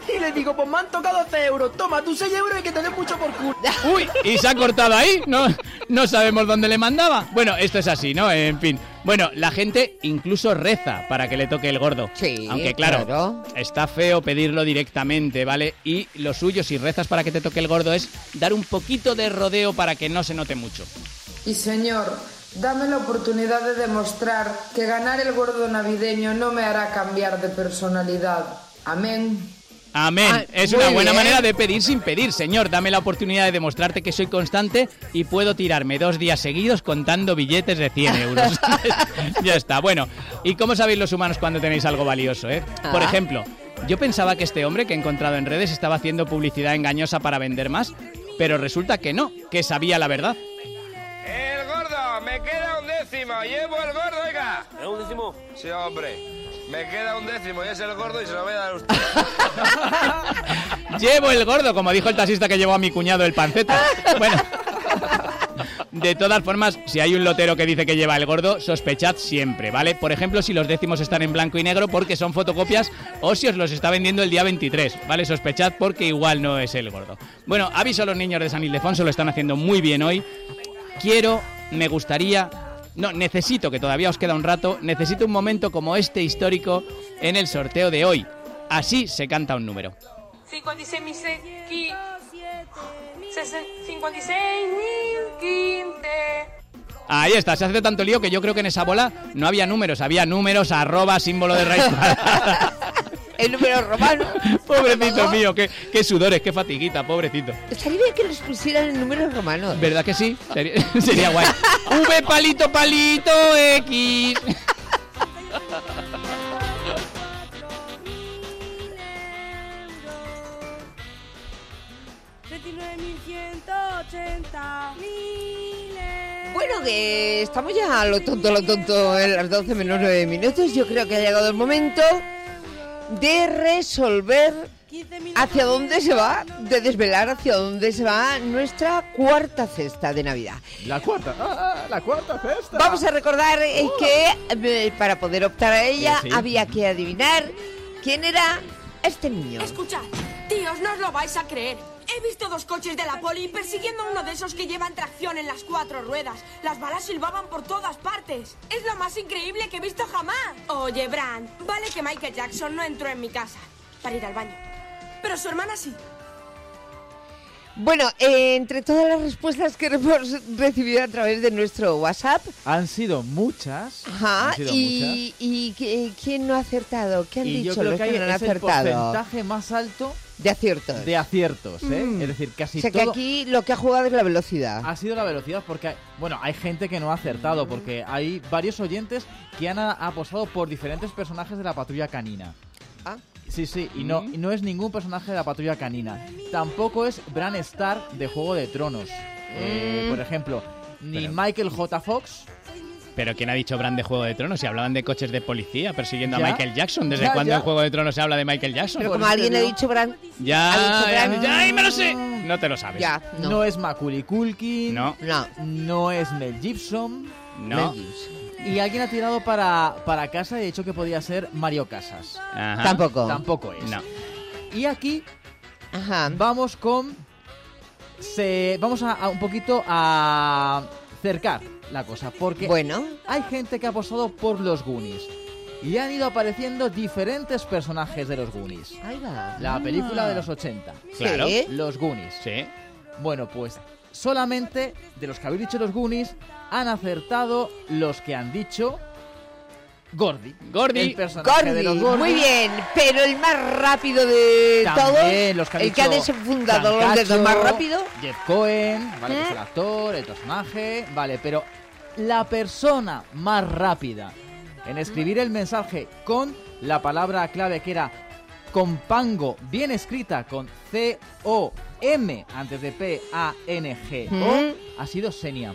Y le digo, pues me han tocado doce euros. Toma, tus seis euros y que te den mucho por culo. Uy, y se ha cortado ahí. No, no sabemos dónde le mandaba. Bueno, esto es así, ¿no? En fin. Bueno, la gente incluso reza para que le toque el gordo. Sí, aunque claro, claro, está feo pedirlo directamente, ¿vale? Y lo suyo, si rezas para que te toque el gordo, es dar un poquito de rodeo para que no se note mucho. Y señor, dame la oportunidad de demostrar que ganar el gordo navideño no me hará cambiar de personalidad. Amén. Amén. Ah, es muy una buena bien. manera de pedir sin pedir. Señor, dame la oportunidad de demostrarte que soy constante y puedo tirarme dos días seguidos contando billetes de cien euros. Ya está. Bueno, ¿y cómo sabéis los humanos cuando tenéis algo valioso, eh? Por Ah. ejemplo, yo pensaba que este hombre que he encontrado en redes estaba haciendo publicidad engañosa para vender más, pero resulta que no, que sabía la verdad. El gordo, me queda un décimo. Llevo el gordo, oiga. ¿Es un décimo? Sí, hombre. Me queda un décimo y es el gordo y se lo voy a dar a usted. Llevo el gordo, como dijo el taxista que llevó a mi cuñado el panceta. Bueno, de todas formas, si hay un lotero que dice que lleva el gordo, sospechad siempre, ¿vale? Por ejemplo, si los décimos están en blanco y negro porque son fotocopias o si os los está vendiendo el día veintitrés, ¿vale? Sospechad porque igual no es el gordo. Bueno, aviso a los niños de San Ildefonso, lo están haciendo muy bien hoy. Quiero, me gustaría... No, necesito, que todavía os queda un rato, necesito un momento como este histórico en el sorteo de hoy. Así se canta un número. cincuenta y seis mil quince. Ahí está, se hace tanto lío que yo creo que en esa bola no había números, había números, arroba, símbolo de raíz. El número romano. Pobrecito mío, qué, qué sudores, qué fatiguita, pobrecito. Estaría bien que los pusieran en números romanos. ¿Verdad que sí? Sería, sería guay. V palito palito X. treinta y nueve mil ciento ochenta. Bueno, que estamos ya a lo tonto, lo tonto, en las doce menos nueve minutos. Yo creo que ha llegado el momento de resolver hacia dónde se va, de desvelar hacia dónde se va nuestra cuarta cesta de Navidad. La cuarta, ah, la cuarta cesta. Vamos a recordar eh, Uh. que eh, para poder optar a ella Sí, sí. había que adivinar quién era este niño. Escuchad, tíos, no os lo vais a creer. He visto dos coches de la poli persiguiendo a uno de esos que llevan tracción en las cuatro ruedas. Las balas silbaban por todas partes. Es lo más increíble que he visto jamás. Oye, Bran, vale que Michael Jackson no entró en mi casa para ir al baño, pero su hermana sí. Bueno, eh, entre todas las respuestas que hemos recibido a través de nuestro WhatsApp, Han sido muchas. ajá, han sido y, y, ¿qui- ¿quién no ha acertado? ¿Qué han Y yo dicho creo los que que, hay- no han es el acertado? porcentaje más alto de aciertos. de aciertos, ¿eh? Mm. Es decir, casi O sea que todo aquí lo que ha jugado es la velocidad. ha sido la velocidad porque, hay- bueno, hay gente que no ha acertado porque hay varios oyentes que han a- apostado por diferentes personajes de la Patrulla Canina. Ah. Sí, sí, y no, y no es ningún personaje de la Patrulla Canina. Tampoco es Bran Stark de Juego de Tronos. Eh, Mm. por ejemplo, ni Pero- Michael J. Fox. Pero ¿quién ha dicho Bran de Juego de Tronos? Si hablaban de coches de policía persiguiendo Ya. a Michael Jackson. ¿Desde Ya, cuándo ya. en Juego de Tronos se habla de Michael Jackson? Pero como alguien ha dicho Bran, Ya, ha dicho ya, Bran. ya, ¡ay, me lo sé! No te lo sabes. Ya, No. no. es Macaulay Culkin. No. No. No es Mel Gibson. No. Mel Gibson. Y alguien ha tirado para, para casa y ha dicho que podía ser Mario Casas. Ajá. Tampoco. Tampoco es. No. Y aquí Ajá. vamos con... Se, vamos a, a un poquito a acercar la cosa. Porque Bueno, hay gente que ha apostado por los Goonies. Y han ido apareciendo diferentes personajes de los Goonies. ahí va. La película de los ochenta. Claro. Sí. Los Goonies. Sí. Bueno, pues solamente de los que habéis dicho los Goonies han acertado los que han dicho Gordy. Gordy. El personaje de los Gordy, Gordy. muy bien, pero el más rápido de También todos, los que han el que ha dicho desenfundado los Francacho, dedos más rápido, Jeff Cohen, vale, que es ¿Eh? el actor, el personaje, vale, pero la persona más rápida en escribir el mensaje con la palabra clave que era Compango, bien escrita con C O M antes de P A N G O, ¿Mm? ha sido Senia.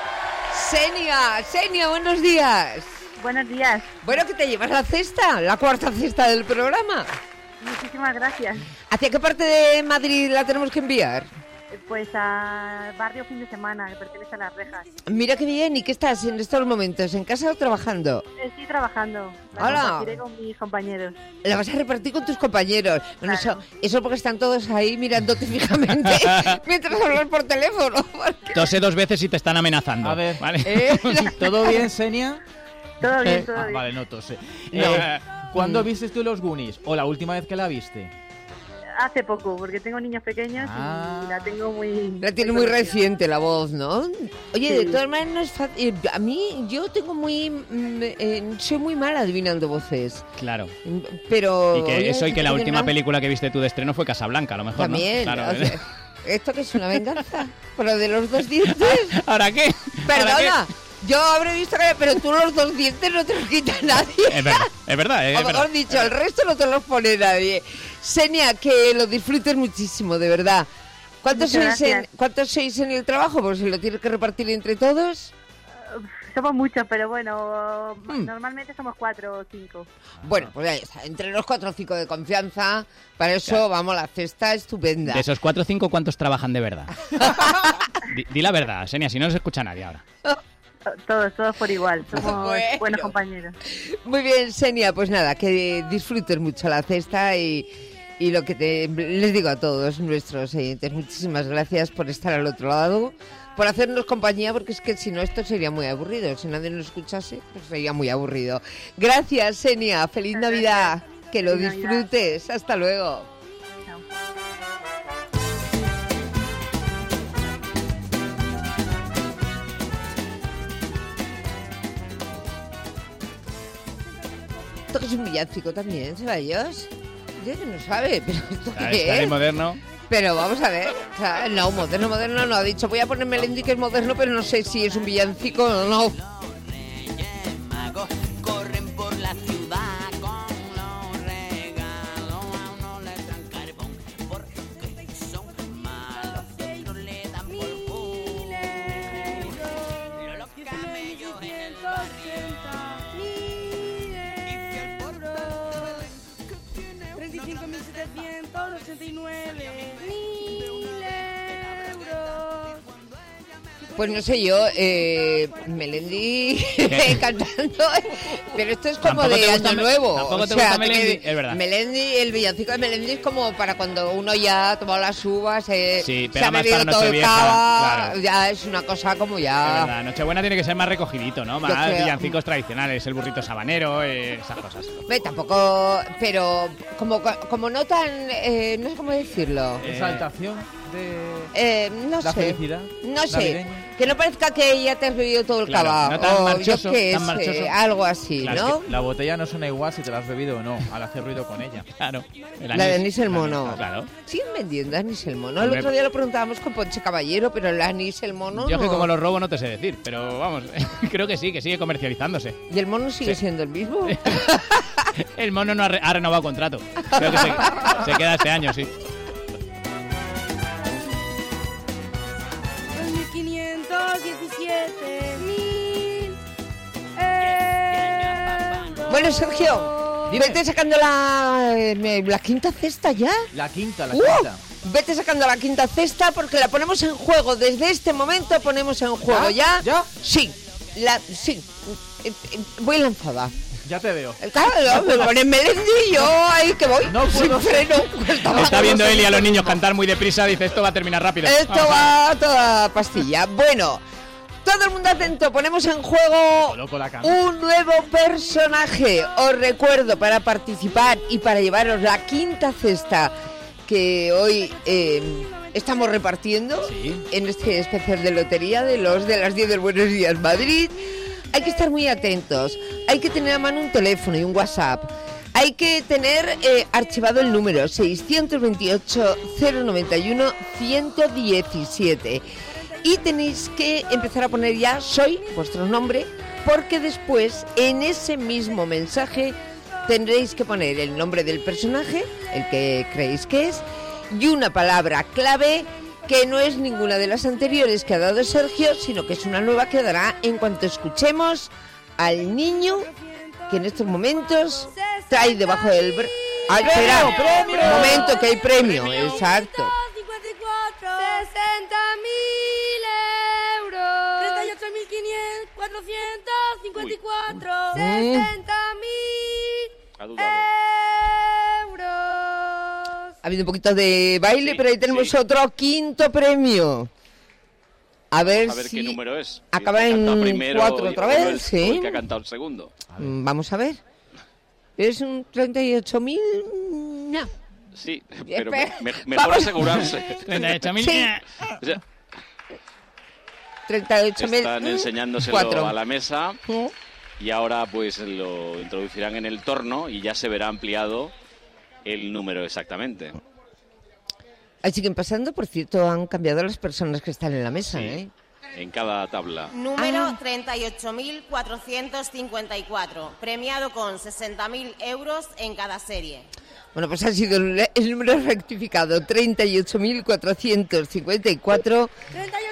Senia, Senia, buenos días. Buenos días, Bueno, que te llevas la cesta, la cuarta cesta del programa. muchísimas gracias. ¿Hacia qué parte de Madrid la tenemos que enviar? Pues a Barrio Fin de Semana, que pertenece a Las Rejas. Mira qué bien, ¿y qué estás en estos momentos? ¿En casa o trabajando? Estoy trabajando. La Hola. compartiré con mis compañeros. La vas a repartir con tus compañeros. Bueno, Claro. eso, eso porque están todos ahí mirándote fijamente mientras hablas por teléfono. Tose dos veces y te están amenazando. A ver, ¿vale? ¿Eh? ¿Todo bien, Senia? Todo bien, Eh, todo ah, bien. Vale, no tose. No. Eh, ¿Cuándo Mm. viste tú los Goonies? ¿O la última vez que la viste? Hace poco, porque tengo niños pequeños Ah. y la tengo muy... La tiene muy reciente la voz, ¿no? Oye, Sí. de todas maneras no es fácil. A mí, yo tengo muy... mm, eh, soy muy mala adivinando voces. Claro. Pero... Y que oye, eso y que la tiene última una- película que viste tú de estreno fue Casablanca, a lo mejor, También. ¿no? Claro. o sea, ¿esto qué es una venganza? ¿Por lo de los dos dientes? ¿Ahora qué? ¿Ahora Perdona, yo habré visto que... Pero tú los dos dientes no te los quita nadie. Es verdad, es verdad. Es O mejor verdad. dicho, el resto no te los pone nadie. Senia, que lo disfrutes muchísimo, de verdad. ¿Cuántos Muchas sois, en, gracias. ¿Cuántos sois en el trabajo? Pues se lo tienes que repartir entre todos. Somos muchos, pero bueno, Hmm. normalmente somos cuatro o cinco. Bueno, pues ahí está. Entre los cuatro o cinco de confianza. Para eso, vamos, la cesta estupenda. De esos cuatro o cinco, ¿cuántos trabajan de verdad? di, di la verdad, Senia, si no nos escucha nadie ahora. Todos, todos por igual. Somos Bueno. buenos compañeros. Muy bien, Senia, pues nada, que disfrutes mucho la cesta y, y lo que te, les digo a todos nuestros oyentes, muchísimas gracias por estar al otro lado, por hacernos compañía, porque es que si no esto sería muy aburrido, si nadie nos escuchase, pues sería muy aburrido. Gracias, Senia, feliz Navidad, que lo Feliz Navidad. disfrutes, hasta luego. Esto que es un villancico también, Ceballos. Dice que no sabe, pero esto Está qué bien es. moderno. Pero vamos a ver, o sea, no, moderno, moderno no. Ha dicho, voy a poner Melendi que es moderno, pero no sé si es un villancico o no. Corren por la ciudad con los regalos, a uno le dan carbón porque son malos, otros le dan por culo. Los camellos en el barrio y fiel por tanto treinta y cinco mil setecientos ochenta y nueve mil euros. Pues no sé yo, eh, Melendi cantando, pero esto es como Tampoco te de gusta Año Me- Nuevo. tampoco o te sea, gusta Melendi, que es verdad. Melendi, el villancico de Melendi es como para cuando uno ya ha tomado las uvas, eh, Sí, se pega ha más bebido para todo el Nochevieja, cava, claro. ya es una cosa como Es ya... verdad, Nochebuena tiene que ser más recogidito, ¿no? Más creo. villancicos tradicionales, el burrito sabanero, eh, esas cosas. Ve, tampoco, pero como, como no tan, eh, no sé cómo decirlo. Exaltación de Eh, no la sé. felicidad No sé. navideña. Que no parezca que ya te has bebido todo el Claro, cava. no tan o marchoso, yo qué tan sé, marchoso. algo así, Claro, ¿no? es que la botella no suena igual si te la has bebido o no, al hacer ruido con ella. Claro. La de Anís el Mono. Claro. Siguen vendiendo Anís el Mono. El Hombre, otro día lo preguntábamos con Ponche Caballero, pero el Anís el Mono Yo no. que como lo robo no te sé decir, pero vamos, creo que sí, que sigue comercializándose. ¿Y el mono sigue Sí. siendo el mismo? El mono no ha, re- ha renovado contrato. Creo que se, se queda este año, sí. dos mil quinientos diecisiete mil euros. Bueno, Sergio, vete sacando la, eh, la quinta cesta ya. La quinta, la ¡Uh! quinta. Vete sacando la quinta cesta porque la ponemos en juego. Desde este momento ponemos en juego. ¿Ya? ¿Ya? Sí. La, sí. Eh, eh, Voy lanzada. Ya te veo. Claro, me ponen Melendi y yo ahí que voy. No sin puedo. freno. Cuesta Está abajo, viendo no sé él y a qué. los niños cantar muy deprisa, dice esto va a terminar rápido. Esto Vamos a va a toda pastilla. Bueno, todo el mundo atento. Ponemos en juego Coloco la cámara. un nuevo personaje. Os recuerdo, para participar y para llevaros la quinta cesta que hoy eh, estamos repartiendo Sí. en este especial de lotería de los de las diez del Buenos Días Madrid. Hay que estar muy atentos. Hay que tener a mano un teléfono y un WhatsApp. Hay que tener eh, archivado el número seiscientos veintiocho, cero noventa y uno, ciento diecisiete. Y tenéis que empezar a poner ya soy, vuestro nombre, porque después en ese mismo mensaje tendréis que poner el nombre del personaje, el que creéis que es, y una palabra clave que no es ninguna de las anteriores que ha dado Sergio, sino que es una nueva que dará en cuanto escuchemos al niño que en estos momentos trae debajo del... bra- Ah, espera, ¡Premio, premio! un momento que hay premio, exacto. cincuenta y cuatro, cincuenta y cuatro, Uy. sesenta mil Ha dudado. euros. Ha habido un poquito de baile, Sí, pero ahí tenemos sí. otro quinto premio. A ver, A ver si qué número es. acaba Si el que ha cantado en primero cuatro o otra el- vez, o sí. el que ha cantado el segundo. Mm, Vamos a ver. Es un treinta y ocho mil... No. Sí, pero me- Espera. me- mejor Vamos. asegurarse. treinta y ocho mil. Sí. O sea, treinta y ocho mil... están enseñándoselo cuatro. a la mesa Mm. y ahora pues lo introducirán en el torno y ya se verá ampliado el número exactamente. Ahí siguen pasando, por cierto, han cambiado las personas que están en la mesa, ¿eh? En cada tabla. Número Ah. treinta y ocho mil cuatrocientos cincuenta y cuatro, premiado con sesenta mil euros en cada serie. Bueno, pues ha sido el, el número rectificado, treinta y ocho mil cuatrocientos cincuenta y cuatro. treinta y